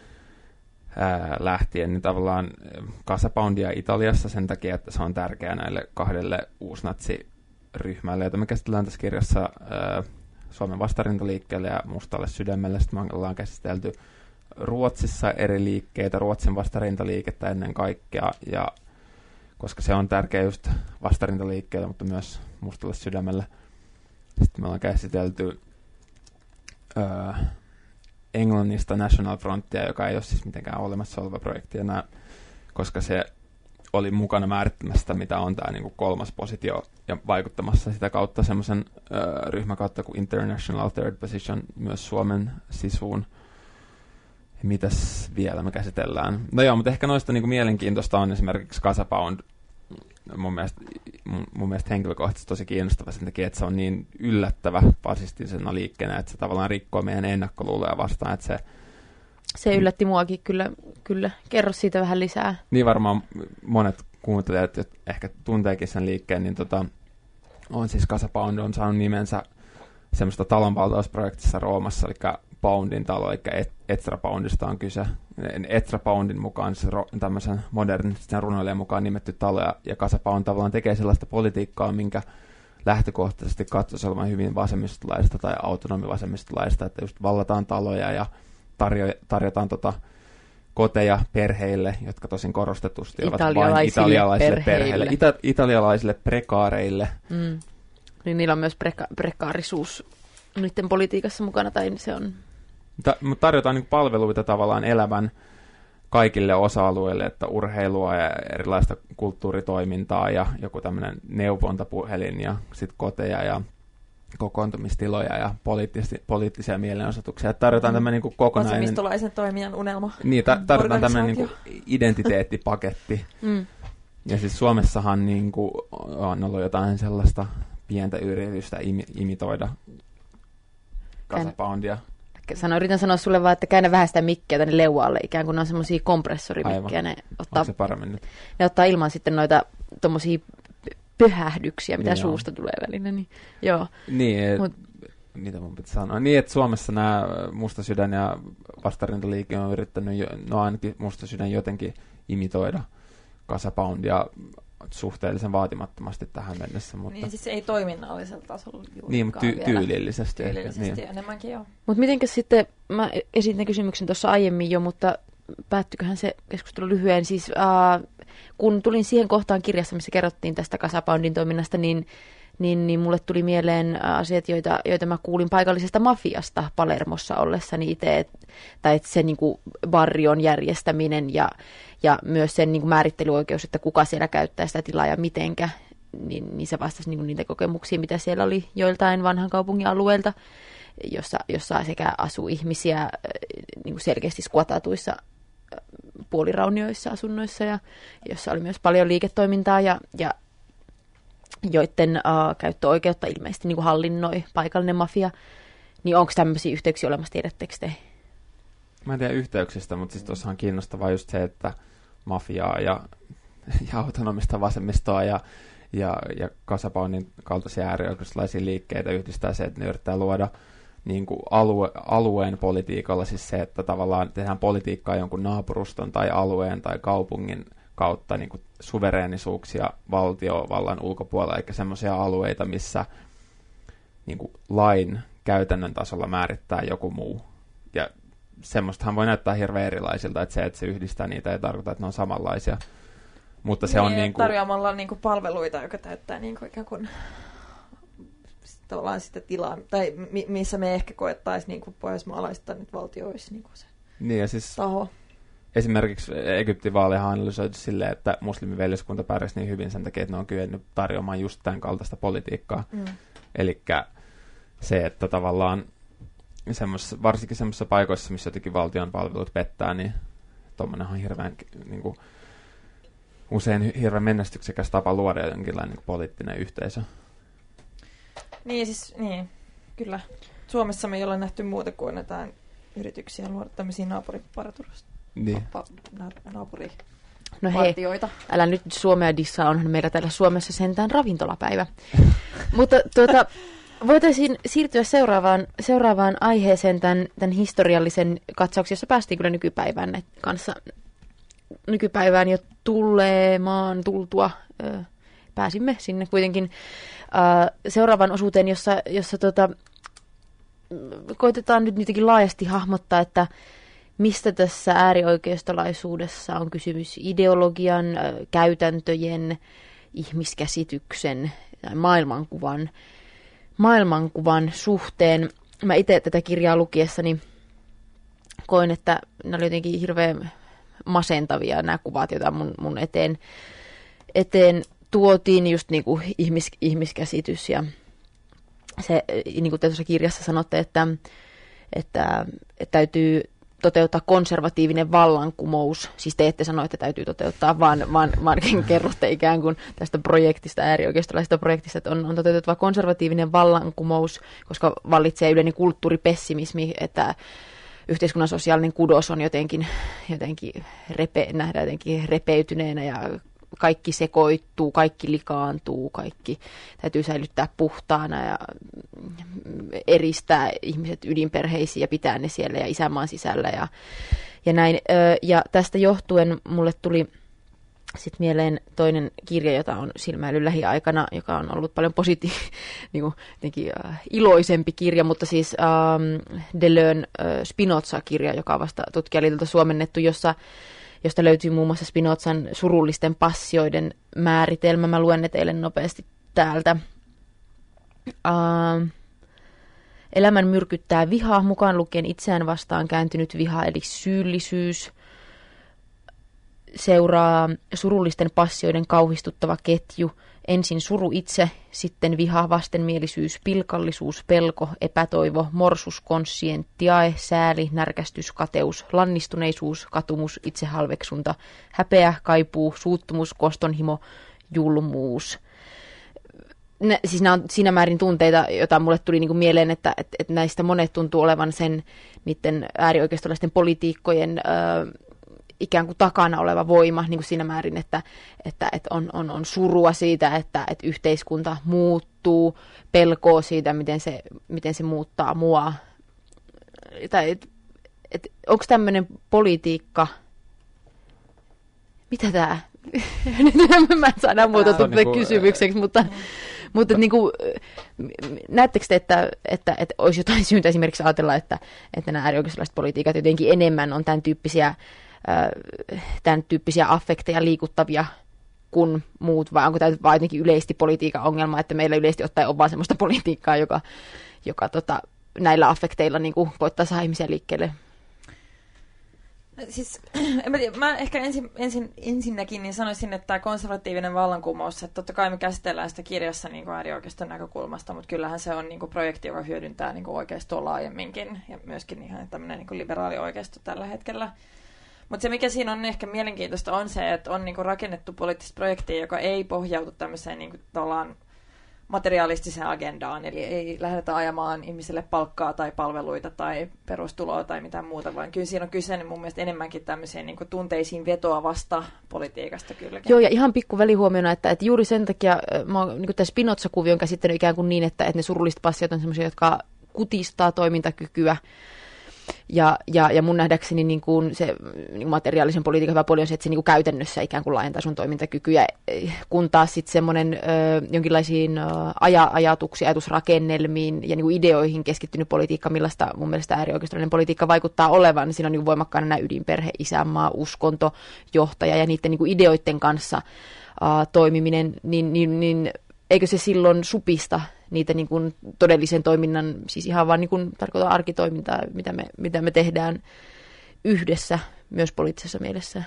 ää, lähtien, niin tavallaan Casa Poundia Italiassa sen takia, että se on tärkeää näille kahdelle uusnatsiryhmälle, joita me käsitellään tässä kirjassa ää, Suomen vastarintaliikkeelle ja Mustalle sydämelle. Sitten me ollaan käsitelty Ruotsissa eri liikkeitä, Ruotsin vastarintaliikettä ennen kaikkea, ja koska se on tärkeä just vastarintaliikkeelle, mutta myös Mustalle sydämelle. Sitten me ollaan käsitelty öö, Englannista National Frontia, joka ei ole siis mitenkään olemassa oleva projekti enää, koska se oli mukana määrittämässä, mitä on tämä niinku kolmas positio, ja vaikuttamassa sitä kautta semmoisen öö, ryhmän kautta kuin International Third Position myös Suomen sisuun. Mitäs vielä me käsitellään? No joo, mutta ehkä noista niinku mielenkiintoista on esimerkiksi Casa Pound. Mun mielestä, mun, mun mielestä henkilökohtaisesti tosi kiinnostava sen takia, että se on niin yllättävä fasistisena liikkeenä, että se tavallaan rikkoo meidän ennakkoluuloja vastaan. Että se, se yllätti muakin kyllä, kyllä. Kerro siitä vähän lisää. Niin varmaan monet kuuntelijat ehkä tunteekin sen liikkeen, niin tota, on siis Casa Pound on saanut nimensä semmoista talonvaltausprojektissa Roomassa, eli Poundin talo, eli Ezra Poundista on kyse. Ezra Poundin mukaan, siis tämmöisen modernistisen runoilijan mukaan nimetty talo, ja, ja Casa Pound tavallaan tekee sellaista politiikkaa, minkä lähtökohtaisesti katsoisi olevan hyvin vasemmistolaista tai autonomivasemmistolaista, että just vallataan taloja ja tarjo, tarjotaan tota koteja perheille, jotka tosin korostetusti ovat vain italialaisille perheille, perheille. Ita, italialaisille prekaareille. Mm. Niin niillä on myös preka- prekaarisuus niiden politiikassa mukana, tai se on... Ta- mutta tarjotaan niin palveluita tavallaan elävän kaikille osa-alueille, että urheilua ja erilaista kulttuuritoimintaa ja joku tämmöinen neuvontapuhelin ja sitten koteja ja kokoontumistiloja ja poliittis- poliittisia mielenosoituksia. Että tarjotaan mm. tämmöinen niin kokonainen... Vasemmistolaisen toimijan unelma. Niin, ta- tarjotaan tämmöinen niin identiteettipaketti. mm. Ja siis Suomessahan niin kuin on ollut jotain sellaista pientä yritystä imi- imitoida Casa Poundia. Sano, yritän sanoa sulle vaan, että käännä vähän sitä mikkiä tänne leualle, ikään kuin ne on semmoisia kompressorimikkejä. Ne ottaa, se paremmin nyt? Ne ottaa ilman sitten noita tommosia pöhähdyksiä, mitä niin suusta on. Tulee väline. Niin, joo. Niin, et, Mut, mitä mun pitää sanoa? Niin, että Suomessa nämä Musta sydän ja vastarintaliike on yrittänyt, jo, no ainakin Musta sydän jotenkin imitoida Casa Poundia suhteellisen vaatimattomasti tähän mennessä. Mutta... Niin siis ei toiminnallisella tasolla juurikaan Niin, mutta ty- tyylillisesti. Tyylillisesti ehkä, niin. enemmänkin joo. Mutta mitenkäs sitten, mä esitin kysymyksen tuossa aiemmin jo, mutta päättyiköhän se keskustelu lyhyen. Siis äh, kun tulin siihen kohtaan kirjassa, missä kerrottiin tästä Casapoundin toiminnasta, niin Niin, niin mulle tuli mieleen asiat, joita, joita mä kuulin paikallisesta mafiasta Palermossa ollessani itse, et, tai että se niin kuin barrion järjestäminen ja, ja myös sen niin kuin määrittelyoikeus, että kuka siellä käyttää sitä tilaa ja mitenkä, niin, niin se vastasi niin kuin niitä kokemuksia, mitä siellä oli joiltain vanhan kaupungin alueelta, jossa, jossa sekä asuu ihmisiä niin kuin selkeästi skuotatuissa puoliraunioissa asunnoissa, ja jossa oli myös paljon liiketoimintaa ja, ja joiden uh, käyttöoikeutta ilmeisesti niin kuin hallinnoi paikallinen mafia, niin onko tämmöisiä yhteyksiä olemassa, tiedättekö te? Mä en tiedä yhteyksistä, mutta siis tuossa on kiinnostavaa just se, että mafiaa ja, ja autonomista vasemmistoa ja, ja, ja Casapoundin kaltaisia äärioikeistolaisia liikkeitä yhdistää se, että ne yrittää luoda niin kuin alue, alueen politiikalla, siis se, että tavallaan tehdään politiikkaa jonkun naapuruston tai alueen tai kaupungin kautta niin kuin suvereenisuuksia valtiovallan ulkopuolella, eikä semmoisia alueita, missä niin kuin lain käytännön tasolla määrittää joku muu. Ja semmoistahan voi näyttää hirveän erilaisilta, että se, että se yhdistää niitä, ei tarkoita, että ne on samanlaisia. Mutta se niin, on niin kuin... tarjoamalla niin kuin palveluita, joka täyttää niin kuin ikään kuin tavallaan sitä tilaa, tai mi- missä me ehkä koettaisiin niin kuin pohjoismaalaista nyt valtio olisi niin kuin se niin, ja siis... taho. Esimerkiksi Egyptin vaaleja on analysoitu silleen, että muslimiveljeskunta pärjäsi niin hyvin sen takia, että ne on kyennyt tarjoamaan just tämän kaltaista politiikkaa. Mm. Eli se, että tavallaan semmos, varsinkin semmoisissa paikoissa, missä jotenkin valtion palvelut pettää, niin tuommoinen on hirveän, niin kuin, usein hirveän menestyksekäs tapa luoda jonkinlainen niin poliittinen yhteisö. Niin, siis, niin, kyllä. Suomessa me ei ole nähty muuta kuin jotain yrityksiä luoda tämmöisiä naapuriparaturosta. Niin. naapuri No hei, älä nyt Suomea dissaa, onhan meillä täällä Suomessa sentään ravintolapäivä. Mutta tuota, voitaisiin siirtyä seuraavaan, seuraavaan aiheeseen, tämän, tämän historiallisen katsauksen, jossa päästiin kyllä nykypäivään kanssa. Nykypäivään jo tulemaan tultua, ö, pääsimme sinne kuitenkin ö, seuraavaan osuuteen, jossa, jossa tota, koitetaan nyt jotenkin laajasti hahmottaa, että mistä tässä äärioikeistolaisuudessa on kysymys ideologian, käytäntöjen, ihmiskäsityksen tai maailmankuvan, maailmankuvan suhteen. Mä itse tätä kirjaa lukiessani koin, että nämä oli jotenkin hirveän masentavia nämä kuvat, joita mun, mun eteen, eteen tuotiin, just niin kuin ihmis, ihmiskäsitys. Ja se, niin kuin te tuossa kirjassa sanotte, että, että, että täytyy toteuttaa konservatiivinen vallankumous. Siis te ette sano, että täytyy toteuttaa, vaan, vaan, vaan kerrotte ikään kuin tästä projektista, äärioikeistolaisesta projektista, että on, on toteutettava konservatiivinen vallankumous, koska vallitsee yleinen kulttuuripessimismi, että yhteiskunnan sosiaalinen kudos on jotenkin, jotenkin repe, nähdään jotenkin repeytyneenä ja kaikki sekoittuu, kaikki likaantuu, kaikki täytyy säilyttää puhtaana ja eristää ihmiset ydinperheisiin ja pitää ne siellä ja isänmaan sisällä ja, ja näin. Ja tästä johtuen mulle tuli sitten mieleen toinen kirja, jota on silmäillyt lähiaikana, joka on ollut paljon positi- niin kuin, jotenkin, äh, iloisempi kirja, mutta siis ähm, Deleuzen äh, Spinoza-kirja, joka on vasta tutkijaliitolta suomennettu, jossa josta löytyy muun muassa Spinozan surullisten passioiden määritelmä. Mä luen ne teille nopeasti täältä. Uh, elämän myrkyttää viha, mukaan lukien itseään vastaan kääntynyt viha, eli syyllisyys. Seuraa surullisten passioiden kauhistuttava ketju. Ensin suru itse, sitten viha, vastenmielisyys, pilkallisuus, pelko, epätoivo, morsus, konssientiae, sääli, närkästys, kateus, lannistuneisuus, katumus, itsehalveksunta, häpeä, kaipuu, suuttumus, kostonhimo, julmuus. Nä, siis nämä on siinä määrin tunteita, joita mulle tuli niinku mieleen, että et, et näistä monet tuntuu olevan sen niiden äärioikeistolaisten politiikkojen Öö, ikään kuin takana oleva voima niin kuin siinä määrin, että, että, että on, on, on surua siitä, että, että yhteiskunta muuttuu, pelkoa siitä, miten se, miten se muuttaa mua. Tai, et, et, onko tämmöinen politiikka, mitä tämä, Nyt mä saadaan muotoiltua niinku, kysymykseksi, mutta, mutta niin kuin, näettekö te, että, että, että olisi jotain syytä esimerkiksi ajatella, että, että nämä äärioikeistolaiset politiikat jotenkin enemmän on tämän tyyppisiä, tämän tyyppisiä affekteja liikuttavia kuin muut, vai onko tämä vaan jotenkin yleisesti politiikan ongelma, että meillä yleisesti ottaen on vaan semmoista politiikkaa, joka, joka tota, näillä affekteilla niin kuin koittaa saada ihmisiä liikkeelle? Siis, en mä, tiedä, mä ehkä ensin, ensin, ensinnäkin niin sanoisin, että tämä konservatiivinen vallankumous, että totta kai me käsitellään sitä kirjassa niin kuin äärioikeiston näkökulmasta, mutta kyllähän se on niin kuin projekti, joka hyödyntää niin kuin oikeistoa laajemminkin ja myöskin ihan tämmöinen niin kuin liberaali oikeisto tällä hetkellä. Mutta se, mikä siinä on ehkä mielenkiintoista, on se, että on niin kuin rakennettu poliittista projektia, joka ei pohjautu tämmöiseen niin kuin tavallaan materialistiseen agendaan, eli ei lähdetä ajamaan ihmisille palkkaa tai palveluita tai perustuloa tai mitään muuta, vaan kyllä siinä on kyse niin mun mielestä enemmänkin tämmöiseen niin kuin tunteisiin vetoavasta politiikasta kylläkin. Joo, ja ihan pikku välihuomiona, että, että juuri sen takia mä oon niin tämän Spinoza-kuvion käsittänyt ikään kuin niin, että, että ne surulliset passiot on semmoisia, jotka kutistaa toimintakykyä. Ja, ja, ja mun nähdäkseni niin kuin se niin kuin materiaalisen politiikan hyvä puoli on se, että se niin kuin käytännössä ikään kuin laajentaa sun toimintakykyä, kun taas sitten semmoinen ö, jonkinlaisiin ö, aja, ajatuksiin, ajatusrakennelmiin ja niin kuin ideoihin keskittynyt politiikka, millaista mun mielestä äärioikeistolainen politiikka vaikuttaa olevan. Siinä on niin kuin voimakkaana nämä ydinperhe, isänmaa, uskonto, johtaja ja niiden niin kuin ideoiden kanssa ö, toimiminen, niin, niin, niin eikö se silloin supista niitä niin kuin todellisen toiminnan, siis ihan vaan niin kuin tarkoitan arkitoimintaa, mitä me, mitä me tehdään yhdessä, myös poliittisessa mielessä.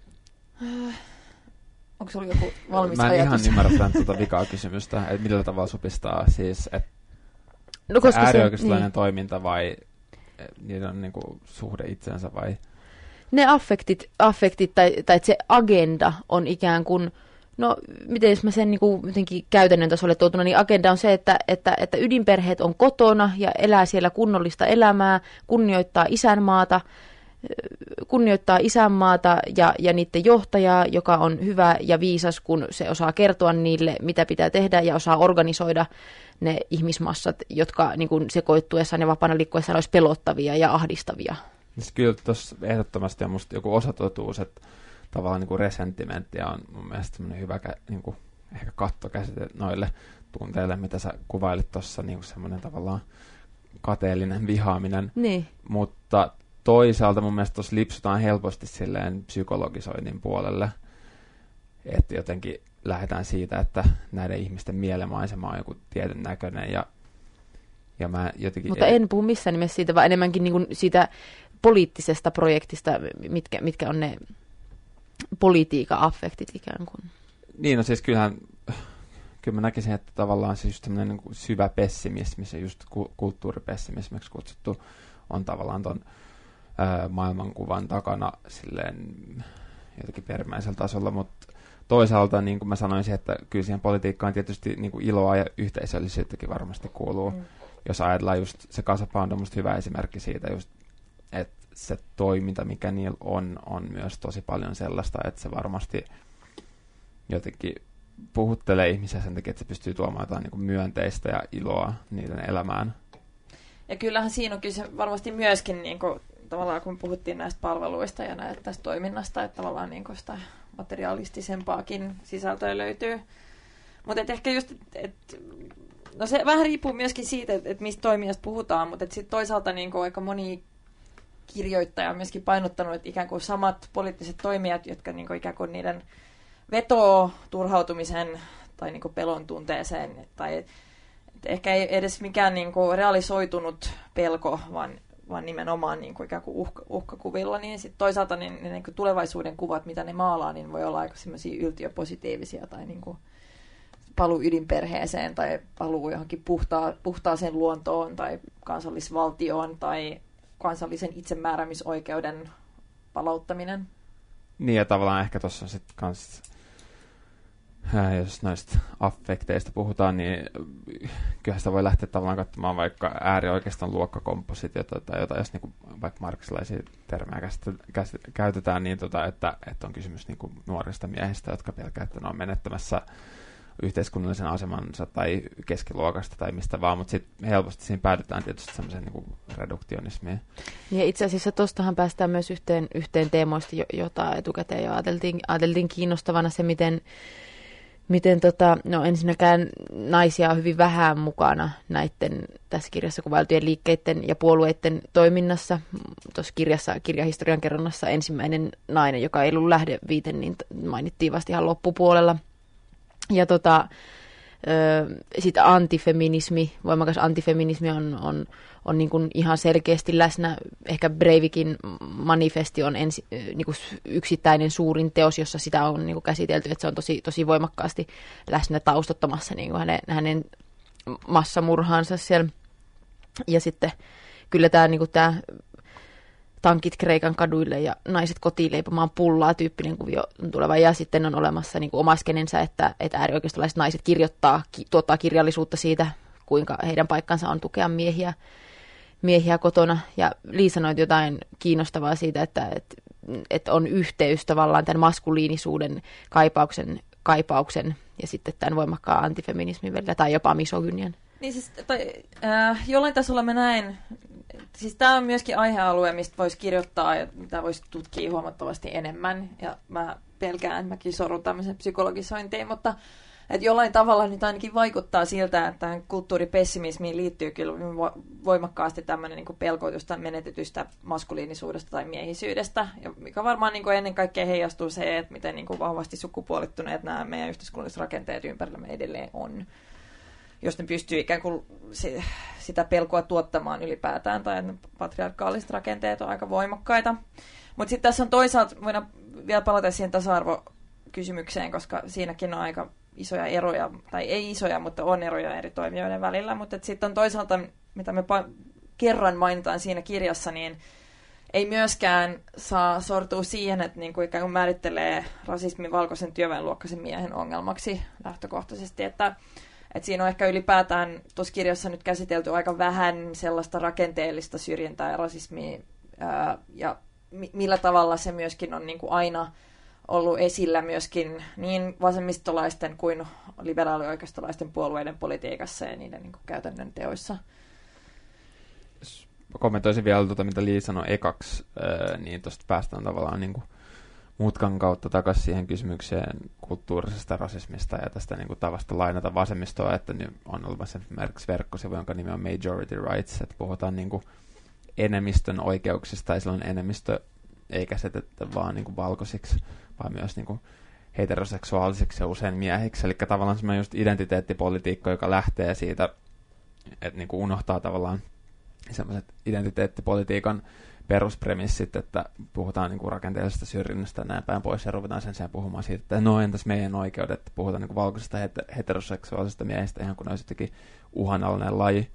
Onko sulla joku valmis Mä en ajatus? ihan ymmärrä tämän tuota vikaa kysymystä, että millä tavalla supistaa siis, että no, koska äärioikeistolainen niin. toiminta vai niiden on niin kuin suhde itsensä vai? Ne affektit, affektit tai, tai se agenda on ikään kuin, no miten jos mä sen niin kuin jotenkin käytännön tasolle tuotuna, niin agenda on se, että, että, että ydinperheet on kotona ja elää siellä kunnollista elämää, kunnioittaa isänmaata, kunnioittaa isänmaata ja, ja niiden johtajaa, joka on hyvä ja viisas, kun se osaa kertoa niille, mitä pitää tehdä ja osaa organisoida ne ihmismassat, jotka niin kuin sekoittuessaan ja vapaana liikkuessaan olisi pelottavia ja ahdistavia. Siis kyllä tuossa ehdottomasti on musta joku osatotuus, että tavallaan niin kuin resenttimenttiä on mun mielestä semmoinen hyvä niin kuin ehkä kattokäsite noille tunteille, mitä sä kuvailit tuossa, niin kuin semmoinen tavallaan kateellinen vihaaminen. Niin. Mutta toisaalta mun mielestä tuossa lipsutaan helposti silleen psykologisoinnin puolelle, että jotenkin lähdetään siitä, että näiden ihmisten mielenmaisema on joku tietyn näköinen ja, ja mä jotenkin... Mutta en puhu missään nimessä siitä, vaan enemmänkin niin kuin siitä poliittisesta projektista, mitkä, mitkä on ne politiikan affektit ikään kuin. Niin, no siis kyllähän, kyllä mä näkisin, että tavallaan se just tämmöinen niin kuin syvä pessimismi, se just ku, kulttuuripessimismiksi kutsuttu, on tavallaan ton ää, maailmankuvan takana silleen jotenkin perimmäisellä tasolla, mutta toisaalta niin kuin mä sanoisin, että kyllä siihen politiikkaan tietysti niin kuin iloa ja yhteisöllisyyttäkin varmasti kuuluu. Mm. Jos ajatellaan just se Casa Pound on musta hyvä esimerkki siitä just, että se toiminta, mikä niillä on, on myös tosi paljon sellaista, että se varmasti jotenkin puhuttelee ihmisiä sen takia, että se pystyy tuomaan jotain niin kuin myönteistä ja iloa niiden elämään. Ja kyllähän siinä on kyse varmasti myöskin, niin kuin, tavallaan kun puhuttiin näistä palveluista ja näistä tästä toiminnasta, että tavallaan niin kuin sitä materialistisempaakin sisältöä löytyy. Mutta ehkä just, että no se vähän riippuu myöskin siitä, että et mistä toimijasta puhutaan, mutta sitten toisaalta niin kuin aika moni kirjoittaja on myöskin painottanut, että ikään kuin samat poliittiset toimijat, jotka niin kuin ikään kuin niiden vetoo turhautumisen tai niin kuin pelon tunteeseen, tai ehkä ei edes mikään niin kuin realisoitunut pelko, vaan, vaan nimenomaan niin kuin ikään kuin uhka, uhkakuvilla, niin sitten toisaalta niin, niin kuin tulevaisuuden kuvat, mitä ne maalaa, niin voi olla aika semmoisia yltiöpositiivisia tai niin kuin paluu ydinperheeseen tai paluu johonkin puhtaa, puhtaaseen luontoon tai kansallisvaltioon tai kansallisen itsemääräämisoikeuden palauttaminen. Niin ja tavallaan ehkä tuossa on sitten kans, jos noista affekteista puhutaan, niin kyllähän sitä voi lähteä tavallaan katsomaan vaikka äärioikeiston luokkakompositiota tai jotain, jos niinku vaikka marxilaisia termejä käsit, käsit, käytetään, niin tota, että, että on kysymys niinku nuorista miehistä, jotka pelkää, että ne on menettämässä yhteiskunnallisen asemansa tai keskiluokasta tai mistä vaan, mutta sitten helposti siinä päädytään tietysti semmoiseen niin kuin reduktionismiin. Ja itse asiassa tuostahan päästään myös yhteen, yhteen teemoista, jota etukäteen jo ajateltiin, ajateltiin kiinnostavana se, miten, miten tota, no ensinnäkään naisia on hyvin vähän mukana näiden tässä kirjassa kuvailtujen liikkeiden ja puolueiden toiminnassa. Tuossa kirjassa, kirjahistorian kerronnassa ensimmäinen nainen, joka ei ollut lähdeviite, niin mainittiin vasta ihan loppupuolella. Ja tota, sitten antifeminismi, voimakas antifeminismi on, on, on niin kuin ihan selkeästi läsnä. Ehkä Breivikin manifesti on ensi, niin kuin yksittäinen suurin teos, jossa sitä on niin kuin käsitelty, että se on tosi, tosi voimakkaasti läsnä taustottamassa niin kuin hänen, hänen massamurhaansa siellä. Ja sitten kyllä tämä, niin kuin tämä tankit Kreikan kaduille ja naiset kotiin leipomaan pullaa -tyyppinen kuvio on tuleva. Ja sitten on olemassa niin kuin oma skenensä, että, että äärioikeistolaiset naiset kirjoittaa, ki, tuottaa kirjallisuutta siitä, kuinka heidän paikkansa on tukea miehiä, miehiä kotona. Ja Liisa sanoit jotain kiinnostavaa siitä, että, että, että on yhteys tavallaan tämän maskuliinisuuden kaipauksen, kaipauksen ja sitten tämän voimakkaan antifeminismin välillä tai jopa misogynian. Niin siis, tai, äh, jollain tasolla mä näen, siis tämä on myöskin aihealue, mistä voisi kirjoittaa ja mitä voisi tutkia huomattavasti enemmän. Ja mä pelkään, mäkin sorun tämmöiseen psykologisointiin, mutta et jollain tavalla nyt ainakin vaikuttaa siltä, että tähän kulttuuripessimismiin liittyy kyllä voimakkaasti tämmöinen niin pelko jostain menetetystä maskuliinisuudesta tai miehisyydestä, ja mikä varmaan niin ennen kaikkea heijastuu se, että miten niin vahvasti sukupuolittuneet nämä meidän yhteiskunnalliset rakenteet ympärillämme edelleen on. Jos ne pystyy ikään kuin sitä pelkoa tuottamaan ylipäätään, tai että patriarkaaliset rakenteet on aika voimakkaita. Mutta sitten tässä on toisaalta, voidaan vielä palata siihen tasa-arvokysymykseen, koska siinäkin on aika isoja eroja, tai ei isoja, mutta on eroja eri toimijoiden välillä. Mutta sitten on toisaalta, mitä me pa- kerran mainitaan siinä kirjassa, niin ei myöskään saa sortua siihen, että niinku ikään kuin määrittelee rasismin valkoisen työväenluokkaisen miehen ongelmaksi lähtökohtaisesti, että Et siinä on ehkä ylipäätään tuossa kirjassa nyt käsitelty aika vähän sellaista rakenteellista syrjintää ja rasismia, ää, ja mi- millä tavalla se myöskin on niin kuin aina ollut esillä myöskin niin vasemmistolaisten kuin liberaalioikeistolaisten puolueiden politiikassa ja niiden niin kuin käytännön teoissa. Kommentoisin vielä tuota, mitä Liisa sanoi ekaksi, ää, niin tuosta päästään tavallaan niin kuin mutkan kautta takaisin siihen kysymykseen kulttuurisesta rasismista ja tästä niin kuin tavasta lainata vasemmistoa, että on olemassa esimerkiksi verkkosivu, jonka nimi on Majority Rights, että puhutaan niin kuin enemmistön oikeuksista, ja silloin enemmistö ei käsitetä vaan niin kuin valkoisiksi, vaan myös niin kuin heteroseksuaalisiksi ja usein miehiksi, eli tavallaan semmoinen just identiteettipolitiikka, joka lähtee siitä, että niin kuin unohtaa tavallaan semmoiset identiteettipolitiikan peruspremissit, että puhutaan niin kuin rakenteellisesta syrjinnästä ja näin päin pois, ja ruvetaan sen sijaan puhumaan siitä, että no entäs meidän oikeudet, puhutaan niin kuin valkoisesta heteroseksuaalisesta miehistä, ihan kun olisi jotenkin uhanalainen laji.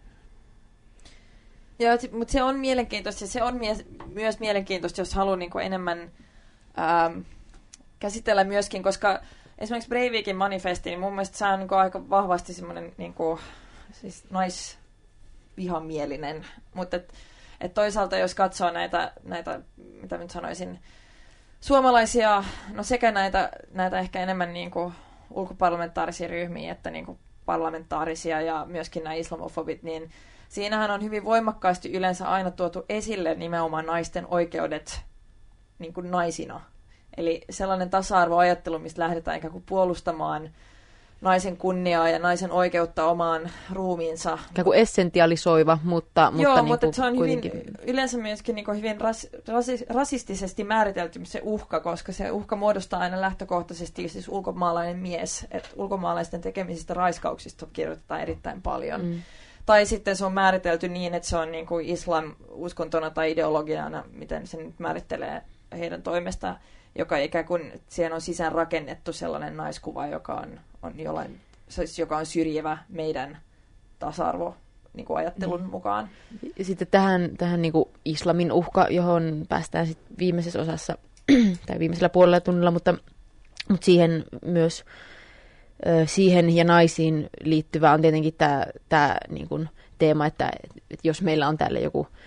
Joo, mutta se on mielenkiintoista, ja se on mie- myös mielenkiintoista, jos haluaa niin kuin enemmän ähm, käsitellä myöskin, koska esimerkiksi Breivikin manifesti, niin mun mielestä se on niin kuin aika vahvasti semmoinen niin kuin, siis naisvihamielinen, mutta et, et toisaalta jos katsoo näitä, näitä, mitä nyt sanoisin, suomalaisia, no sekä näitä, näitä ehkä enemmän niin kuin ulkoparlamentaarisia ryhmiä, että niin kuin parlamentaarisia ja myöskin nämä islamofobit, niin siinähän on hyvin voimakkaasti yleensä aina tuotu esille nimenomaan naisten oikeudet niin kuin naisina. Eli sellainen tasa-arvoajattelu, mistä lähdetään ikään kuin puolustamaan naisen kunniaa ja naisen oikeutta omaan ruumiinsa. Ikään kuin essentialisoiva, mutta, mutta, Joo, niin mutta kuin se on kuitenkin hyvin, yleensä myöskin niin kuin hyvin ras, rasi, rasistisesti määritelty se uhka, koska se uhka muodostaa aina lähtökohtaisesti siis ulkomaalainen mies. Että ulkomaalaisten tekemisistä raiskauksista kirjoitetaan erittäin paljon. Mm. Tai sitten se on määritelty niin, että se on niin kuin islam uskontona tai ideologiana, miten se nyt määrittelee heidän toimesta, joka ikään kuin siihen on sisään rakennettu sellainen naiskuva, joka on, on, jollain, siis joka on syrjivä meidän tasa-arvo niin kuin ajattelun mm. mukaan. Ja sitten tähän, tähän niin kuin islamin uhka, johon päästään sit viimeisessä osassa, tai viimeisellä puolella tunnilla, mutta, mutta siihen myös siihen ja naisiin liittyvä on tietenkin tämä, tämä niin kuin teema, että, että jos meillä on täällä joku,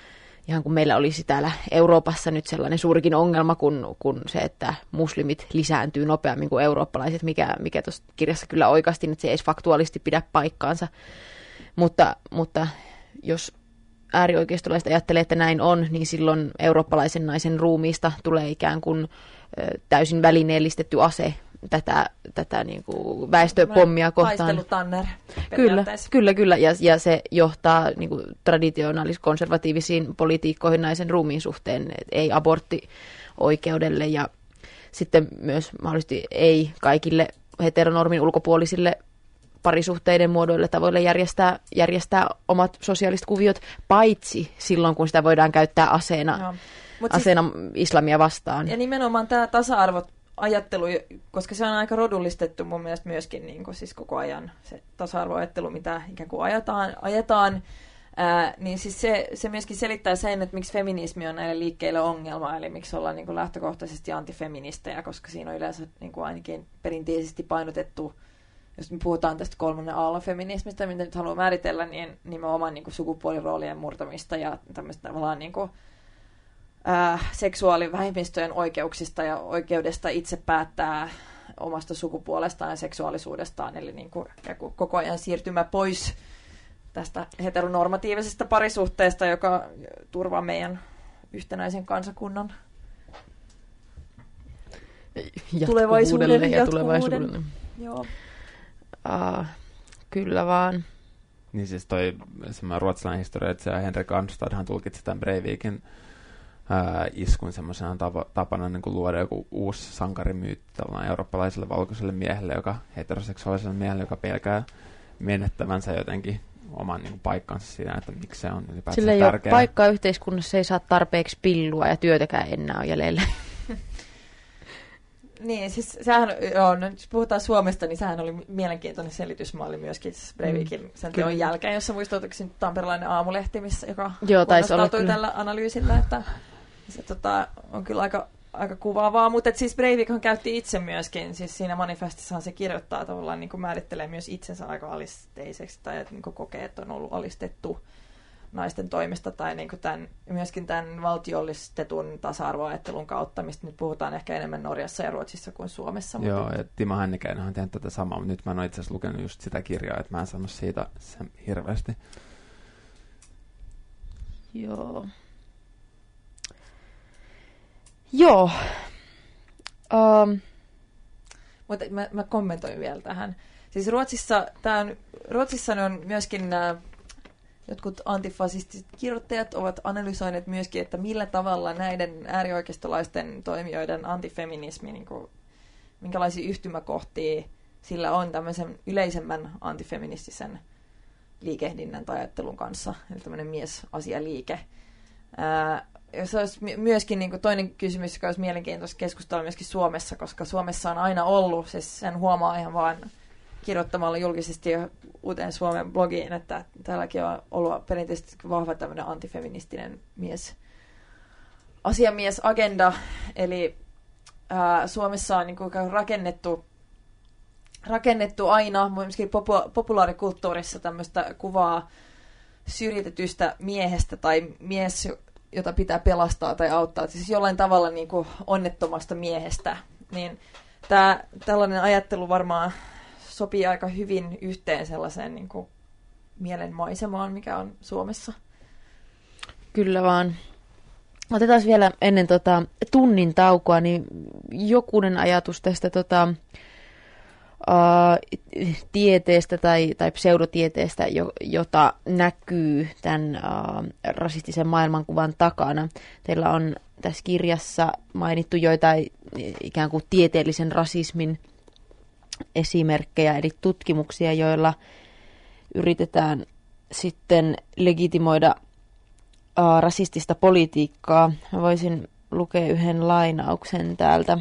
ihan kuin meillä olisi täällä Euroopassa nyt sellainen suurikin ongelma kuin, kuin se, että muslimit lisääntyy nopeammin kuin eurooppalaiset, mikä, mikä tuossa kirjassa kyllä oikaistiin, että se ei edes faktuaalisesti pidä paikkaansa. Mutta, mutta jos äärioikeistolaiset ajattelee, että näin on, niin silloin eurooppalaisen naisen ruumiista tulee ikään kuin täysin välineellistetty ase tätä, tätä niin kuin väestöpommia kohtaan. Taistelutanner. Kyllä, kyllä, kyllä. Ja, ja se johtaa niin kuin traditionaalis-konservatiivisiin politiikkoihin naisen ruumiin suhteen, ei aborttioikeudelle ja sitten myös mahdollisesti ei kaikille heteronormin ulkopuolisille parisuhteiden muodoille tavoille järjestää, järjestää omat sosiaaliset kuviot, paitsi silloin, kun sitä voidaan käyttää aseena, no. aseena siis, islamia vastaan. Ja nimenomaan tämä tasa-arvoajattelu, koska se on aika rodullistettu mun mielestä myöskin niin kuin siis koko ajan se tasa-arvoajattelu, mitä ikään kuin ajetaan, ajetaan ää, niin siis se, se myöskin selittää sen, että miksi feminismi on näille liikkeille ongelma, eli miksi ollaan niin kuin lähtökohtaisesti antifeministejä, koska siinä on yleensä niin kuin ainakin perinteisesti painotettu. Jos me puhutaan tästä kolmannen aallon feminismistä, mitä nyt haluan määritellä, niin nimenomaan niin kuin sukupuoliroolien murtamista ja tämmöistä tavallaan niin kuin, äh, seksuaalivähemmistöjen oikeuksista ja oikeudesta itse päättää omasta sukupuolestaan ja seksuaalisuudestaan. Eli niin kuin, koko ajan siirtymä pois tästä heteronormatiivisesta parisuhteesta, joka turvaa meidän yhtenäisen kansakunnan tulevaisuuden ja tulevaisuuden. Joo. Uh, kyllä vaan. Niin siis toi semmoinen ruotsalainen historioitsija Henrik Arnstadhan tulkitsi tämän Breivikin ää, iskun semmoisena tapa, tapana niin kuin luoda joku uusi sankarimyytti tällainen eurooppalaiselle valkoiselle miehelle, joka heteroseksuaaliselle miehelle, joka pelkää menettävänsä jotenkin oman niin kuin, paikkansa siinä, että miksi se on ylipäätään sillä ei tärkeää. Ole paikkaa yhteiskunnassa, ei saa tarpeeksi pillua ja työtäkään enää on jäljellä. Niin, siis sehän, joo, no, jos puhutaan Suomesta, niin sehän oli mielenkiintoinen selitysmalli myöskin siis Breivikin mm, sen teon jälkeen, jossa muistuutatko Tamperelainen Aamulehti, missä, joka kunnostautui tällä analyysillä, että se tota, on kyllä aika, aika kuvaavaa, mutta siis Breivikhan käytti itse myöskin, siis siinä manifestissahan se kirjoittaa tavallaan, niin kuin määrittelee myös itsensä aika alisteiseksi, tai että niin kuin kokee, että on ollut alistettu naisten toimesta tai niin kuin tämän, myöskin tämän valtiollistetun tasa-arvoajattelun kautta, mistä nyt puhutaan ehkä enemmän Norjassa ja Ruotsissa kuin Suomessa. Joo, mutta ja Timo Hännikäinen on tehnyt tätä samaa, mutta nyt mä en ole itse asiassa lukenut just sitä kirjaa, että mä en sano siitä sen hirveästi. Joo. Joo. Um. Mutta mä, mä kommentoin vielä tähän. Siis Ruotsissa, tää on, Ruotsissa on myöskin nämä jotkut antifasistiset kirjoittajat ovat analysoineet myöskin, että millä tavalla näiden äärioikeistolaisten toimijoiden antifeminismi, niin kuin, minkälaisia yhtymäkohtia sillä on tämmöisen yleisemmän antifeministisen liikehdinnän tai ajattelun kanssa, eli tämmöinen miesasialiike. Ää, se olisi myöskin niin kuin toinen kysymys, joka olisi mielenkiintoista keskustella myöskin Suomessa, koska Suomessa on aina ollut, siis sen huomaa ihan vaan kirjoittamalla julkisesti uuteen Suomen blogiin, että täälläkin on ollut perinteisesti vahva tämmöinen antifeministinen mies, asiamiesagenda, eli ää, Suomessa on niin kuin rakennettu, rakennettu aina, myöskin popu- populaarikulttuurissa tämmöistä kuvaa syrjitetystä miehestä tai mies, jota pitää pelastaa tai auttaa, siis jollain tavalla niin kuin onnettomasta miehestä, niin tää, tällainen ajattelu varmaan sopii aika hyvin yhteen sellaiseen niin kuin mielenmaisemaan, mikä on Suomessa. Kyllä vaan. Otetaan vielä ennen tota, tunnin taukoa niin jokunen ajatus tästä tota, uh, tieteestä tai, tai pseudotieteestä, jo, jota näkyy tämän uh, rasistisen maailmankuvan takana. Teillä on tässä kirjassa mainittu joitain ikään kuin tieteellisen rasismin esimerkkejä, eli tutkimuksia, joilla yritetään sitten legitimoida uh, rasistista politiikkaa. Mä voisin lukea yhden lainauksen täältä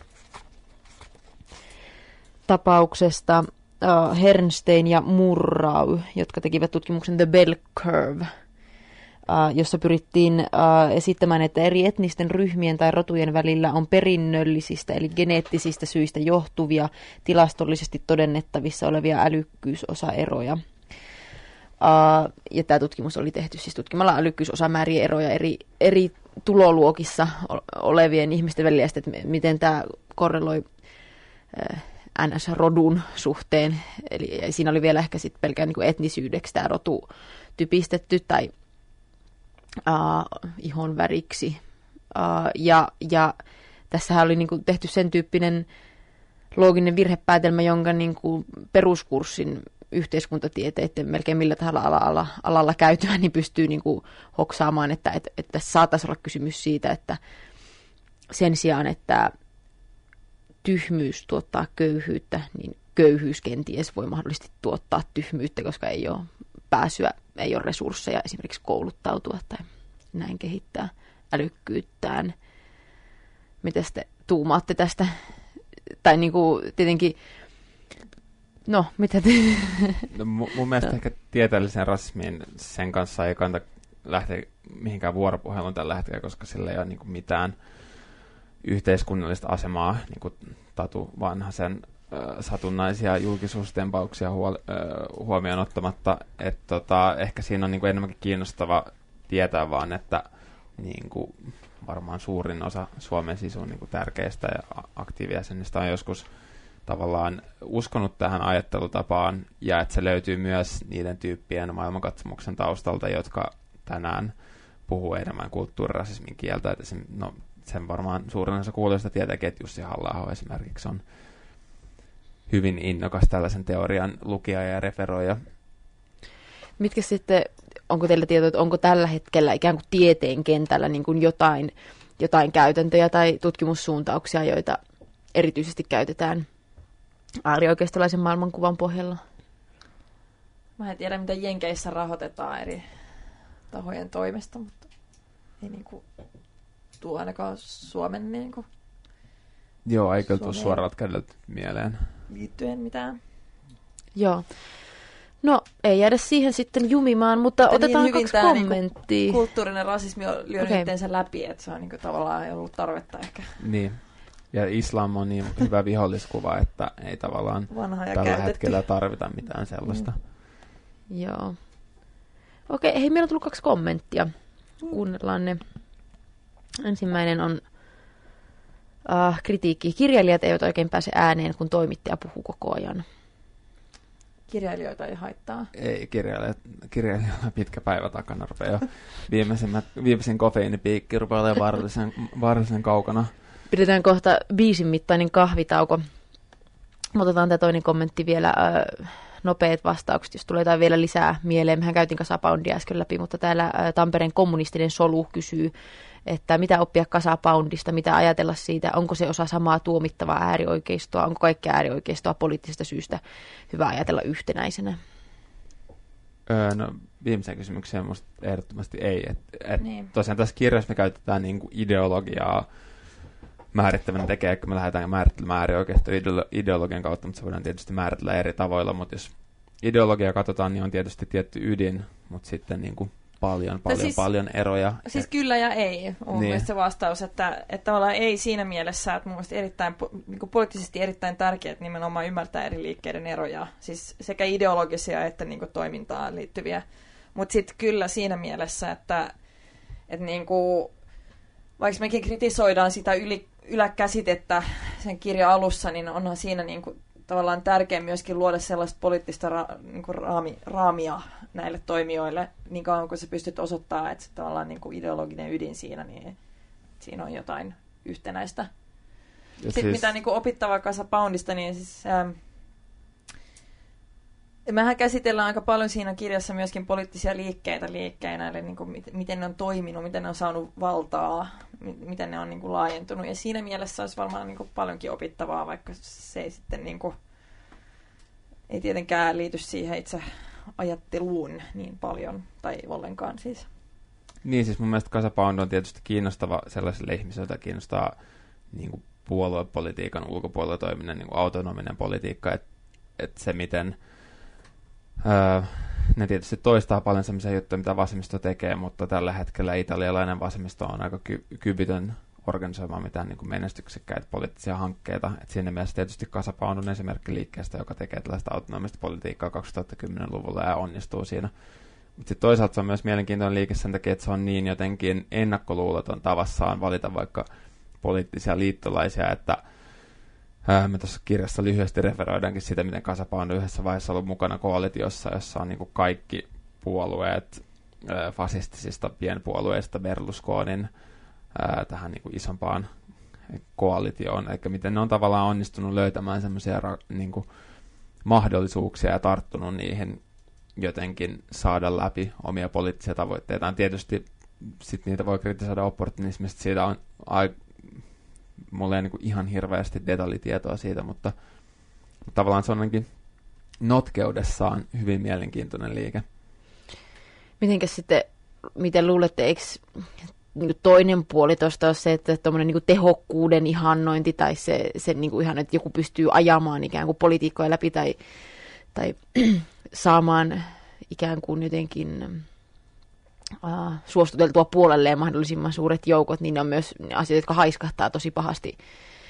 tapauksesta uh, Hernstein ja Murrau, jotka tekivät tutkimuksen The Bell Curve, Uh, jossa pyrittiin uh, esittämään, että eri etnisten ryhmien tai rotujen välillä on perinnöllisistä eli geneettisistä syistä johtuvia tilastollisesti todennettavissa olevia älykkyysosaeroja. Uh, ja tämä tutkimus oli tehty siis tutkimalla älykkyysosamäärien eroja eri, eri tuloluokissa olevien ihmisten välillä, ja sitten, että miten tämä korreloi uh, N S-rodun suhteen. Eli siinä oli vielä ehkä sitten pelkään niin etnisyydeksi tämä rotu typistetty tai uh, ihon väriksi. Uh, ja, ja tässähän oli niin kuin tehty sen tyyppinen looginen virhepäätelmä, jonka niin kuin peruskurssin yhteiskuntatieteiden melkein millä tahansa alalla, alalla käytyä, niin pystyy niin kuin hoksaamaan, että, että, että saataisiin olla kysymys siitä, että sen sijaan, että tyhmyys tuottaa köyhyyttä, niin köyhyys kenties voi mahdollisesti tuottaa tyhmyyttä, koska ei ole pääsyä, ei ole resursseja esimerkiksi kouluttautua tai näin kehittää älykkyyttään. Miten te tuumaatte tästä? Tai niin kuin tietenkin, no mitä te... No, mun, mun mielestä no. ehkä tieteellisen rasismin sen kanssa ei kannata lähteä mihinkään vuoropuheluun tällä hetkellä, koska sillä ei ole niin kuin mitään yhteiskunnallista asemaa, niin kuin Tatu Vanhasen äh, satunnaisia julkisuustempauksia huol- äh, huomioon ottamatta. Et, tota, ehkä siinä on niin kuin enemmänkin kiinnostava tietää vaan, että niin kuin, varmaan suurin osa Suomen sisun niin kuin tärkeistä ja aktiivijäsenistä on joskus tavallaan uskonut tähän ajattelutapaan, ja että se löytyy myös niiden tyyppien maailmankatsomuksen taustalta, jotka tänään puhuu enemmän kulttuurirasismin kieltä. Että sen, no, sen varmaan suurin osa kuulijoista tietääkin, että Jussi Halla-aho esimerkiksi on hyvin innokas tällaisen teorian lukija ja referoija. Mitkä sitten, onko teillä tietoa, että onko tällä hetkellä ikään kuin tieteen kentällä niin kuin jotain, jotain käytäntöjä tai tutkimussuuntauksia, joita erityisesti käytetään äärioikeistolaisen maailmankuvan pohjalla? Mä en tiedä, mitä Jenkeissä rahoitetaan eri tahojen toimesta, mutta ei niinku tuo ainakaan Suomen niinku Joo, ei kyllä tule suoralta kädeltä mieleen. Liittyen mitään. Joo. No, ei jäädä siihen sitten jumimaan, mutta Te otetaan niin kaksi kommenttia. Niinku kulttuurinen rasismi on lyönyt okay. itseensä läpi, että se on niinku tavallaan ei ollut tarvetta ehkä. Niin. Ja islam on niin hyvä viholliskuva, että ei tavallaan tällä käytetty. hetkellä tarvita mitään sellaista. Mm. Joo. Okei, hei, meillä on tullut kaksi kommenttia. Kuunnellaan ne. Ensimmäinen on uh, kritiikki. Kirjailijat eivät oikein pääse ääneen, kun toimittaja puhuu koko ajan. Kirjailijoita ei haittaa. Ei, kirjailijat, kirjailijalla on pitkä päivä takana. Rupeaa viimeisin kofeiinipiikki rupeaa olemaan vaarallisen, vaarallisen kaukana. Pidetään kohta biisin mittainen kahvitauko. Otetaan tämä toinen kommentti vielä. Äh, nopeat vastaukset, jos tulee jotain vielä lisää mieleen. Mehän käytiin Kasapoundia äsken läpi, mutta täällä äh, Tampereen kommunistinen solu kysyy, että mitä oppia Kasapoundista, mitä ajatella siitä, onko se osa samaa tuomittavaa äärioikeistoa, onko kaikkea äärioikeistoa poliittisesta syystä hyvä ajatella yhtenäisenä? Öö, no viimeiseen kysymykseen minusta ehdottomasti ei. Et, et niin. Tosiaan tässä kirjassa me käytetään niinku ideologiaa määrittävänä tekee, kun me lähdetään määrittelemään äärioikeistoa ideologian kautta, mutta se voidaan tietysti määritellä eri tavoilla, mutta jos ideologia katsotaan, niin on tietysti tietty ydin, mutta sitten niin kuin paljon, paljon, siis, paljon eroja. Siis et, kyllä ja ei, on niin. mielestäni se vastaus, että, että tavallaan ei siinä mielessä, että mun mielestä erittäin, niin kuin poliittisesti erittäin tärkeää, että nimenomaan ymmärtää eri liikkeiden eroja, siis sekä ideologisia että niin kuin toimintaan liittyviä, mutta sitten kyllä siinä mielessä, että, että niin kuin, vaikka mekin kritisoidaan sitä yli yläkäsitettä sen kirjan alussa, niin onhan siinä niin kuin tavallaan tärkeää myöskin luoda sellaista poliittista ra- niin kuin raami, raamia näille toimijoille, niin kauan kun sä pystyt osoittamaan, että se tavallaan niin kuin ideologinen ydin siinä, niin siinä on jotain yhtenäistä. Ja Sitten siis mitä niin kuin opittavaa Kasapoundista, niin siis, ähm, mehän käsitellään aika paljon siinä kirjassa myöskin poliittisia liikkeitä liikkeinä, eli niin kuin miten ne on toiminut, miten ne on saanut valtaa, miten ne on niin kuin laajentunut. Ja siinä mielessä olisi varmaan niin kuin paljonkin opittavaa, vaikka se ei sitten niin kuin, ei tietenkään liity siihen itse ajatteluun niin paljon, tai ollenkaan siis. Niin, siis mun mielestä Kasapound on tietysti kiinnostava sellaisille ihmisille, joita kiinnostaa niin kuin puoluepolitiikan ulkopuolella toiminen niin kuin autonominen politiikka, että et se miten Öö, ne tietysti toistaa paljon sellaisia juttuja, mitä vasemmisto tekee, mutta tällä hetkellä italialainen vasemmisto on aika ky- kyvytön organisoimaan mitään niin kuin menestyksekkäitä poliittisia hankkeita. Et siinä mielessä tietysti Kasapound on esimerkki liikkeestä, joka tekee tällaista autonomista politiikkaa kaksituhattakymmenluvulla ja onnistuu siinä. Mutta sitten toisaalta se on myös mielenkiintoinen liike sen takia, että se on niin jotenkin ennakkoluuloton tavassaan valita vaikka poliittisia liittolaisia, että ää, me tuossa kirjassa lyhyesti referoidaankin sitä, miten Kasapound on yhdessä vaiheessa ollut mukana koalitiossa, jossa on niin kuin kaikki puolueet ää, fasistisista pienpuolueista Berlusconin ää, tähän niin kuin isompaan koalitioon, eli miten ne on tavallaan onnistunut löytämään semmoisia ra- niin kuin mahdollisuuksia ja tarttunut niihin jotenkin saada läpi omia poliittisia tavoitteitaan. Tietysti sit niitä voi kritisoida opportunismista, siitä on ai, mulla ei niinku ihan hirveästi detaljitietoa siitä, mutta, mutta tavallaan se on ainakin notkeudessaan hyvin mielenkiintoinen liike. Mitenkäs sitten, miten luulette, eikö niin toinen puoli tuosta on se, että tuommoinen niin tehokkuuden ihannointi tai se, se niin kuin ihan, että joku pystyy ajamaan ikään kuin politiikkoja läpi tai, tai saamaan ikään kuin jotenkin uh, suostuteltua puolelleen mahdollisimman suuret joukot, niin ne on myös asioita, jotka haiskahtaa tosi pahasti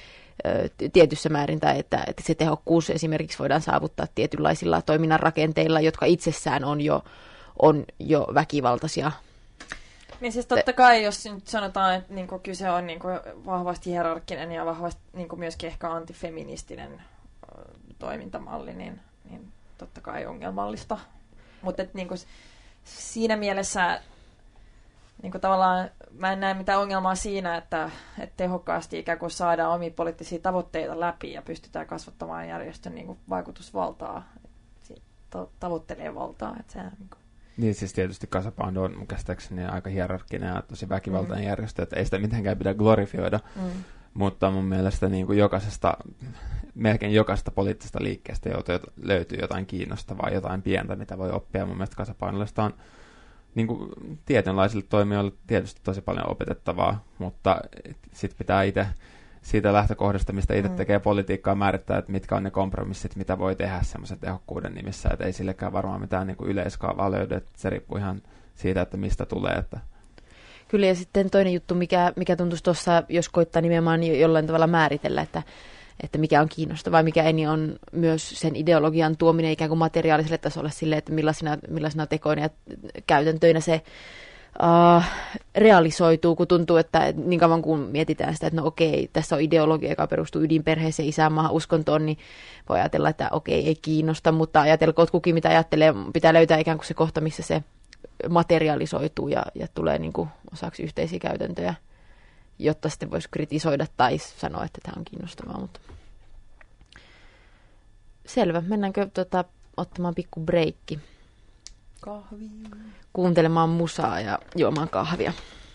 uh, tietyssä määrin, tai että, että se tehokkuus esimerkiksi voidaan saavuttaa tietynlaisilla toiminnan rakenteilla, jotka itsessään on jo, on jo väkivaltaisia. Niin siis totta kai, jos nyt sanotaan, että niinku kyse on niinku vahvasti hierarkkinen ja vahvasti niinku myöskin ehkä antifeministinen ö, toimintamalli, niin, niin totta kai ongelmallista. Mutta niinku, siinä mielessä niinku tavallaan mä en näe mitään ongelmaa siinä, että et tehokkaasti ikään kuin saadaan omia poliittisia tavoitteita läpi ja pystytään kasvattamaan järjestön niinku vaikutusvaltaa, to- tavoittelee valtaa. Et se, niinku. Niin siis tietysti Kasapound on käsittääkseni aika hierarkkinen ja tosi väkivaltainen mm. järjestö, että ei sitä mitenkään pidä glorifioida, mm. mutta mun mielestä niin kuin jokaisesta, melkein jokaisesta poliittisesta liikkeestä löytyy jotain kiinnostavaa, jotain pientä, mitä voi oppia. Mun mielestä Kasapoundista on niin kuin tietynlaisille toimijoille tietysti tosi paljon opetettavaa, mutta sitten pitää itse siitä lähtökohdasta, mistä itse mm. tekee politiikkaa, määrittää, että mitkä on ne kompromissit, mitä voi tehdä semmoisen tehokkuuden nimissä, että ei sillekään varmaan mitään niin kuin yleiskaavaa löydy, että se riippuu ihan siitä, että mistä tulee. Että. Kyllä, ja sitten toinen juttu, mikä, mikä tuntuisi tuossa, jos koittaa nimenomaan jollain tavalla määritellä, että, että mikä on kiinnostavaa, mikä ei, niin on myös sen ideologian tuominen ikään kuin materiaaliselle tasolle sille, että millaisina, millaisina tekoina ja käytäntöinä se Uh, realisoituu, kun tuntuu, että niin kauan kun mietitään sitä, että no okei, tässä on ideologia, joka perustuu ydinperheeseen, isänmaahan, uskontoon, niin voi ajatella, että okei, ei kiinnosta, mutta ajatelkoot kukin, mitä ajattelee, pitää löytää ikään kuin se kohta, missä se materialisoituu ja, ja tulee niin kuin osaksi yhteisiä käytäntöjä, jotta sitten voisi kritisoida tai sanoa, että tämä on kiinnostavaa. Mutta. Selvä, mennäänkö tota, ottamaan pikku breikki? Kahvi. Kuuntelemaan musaa ja juomaan kahvia.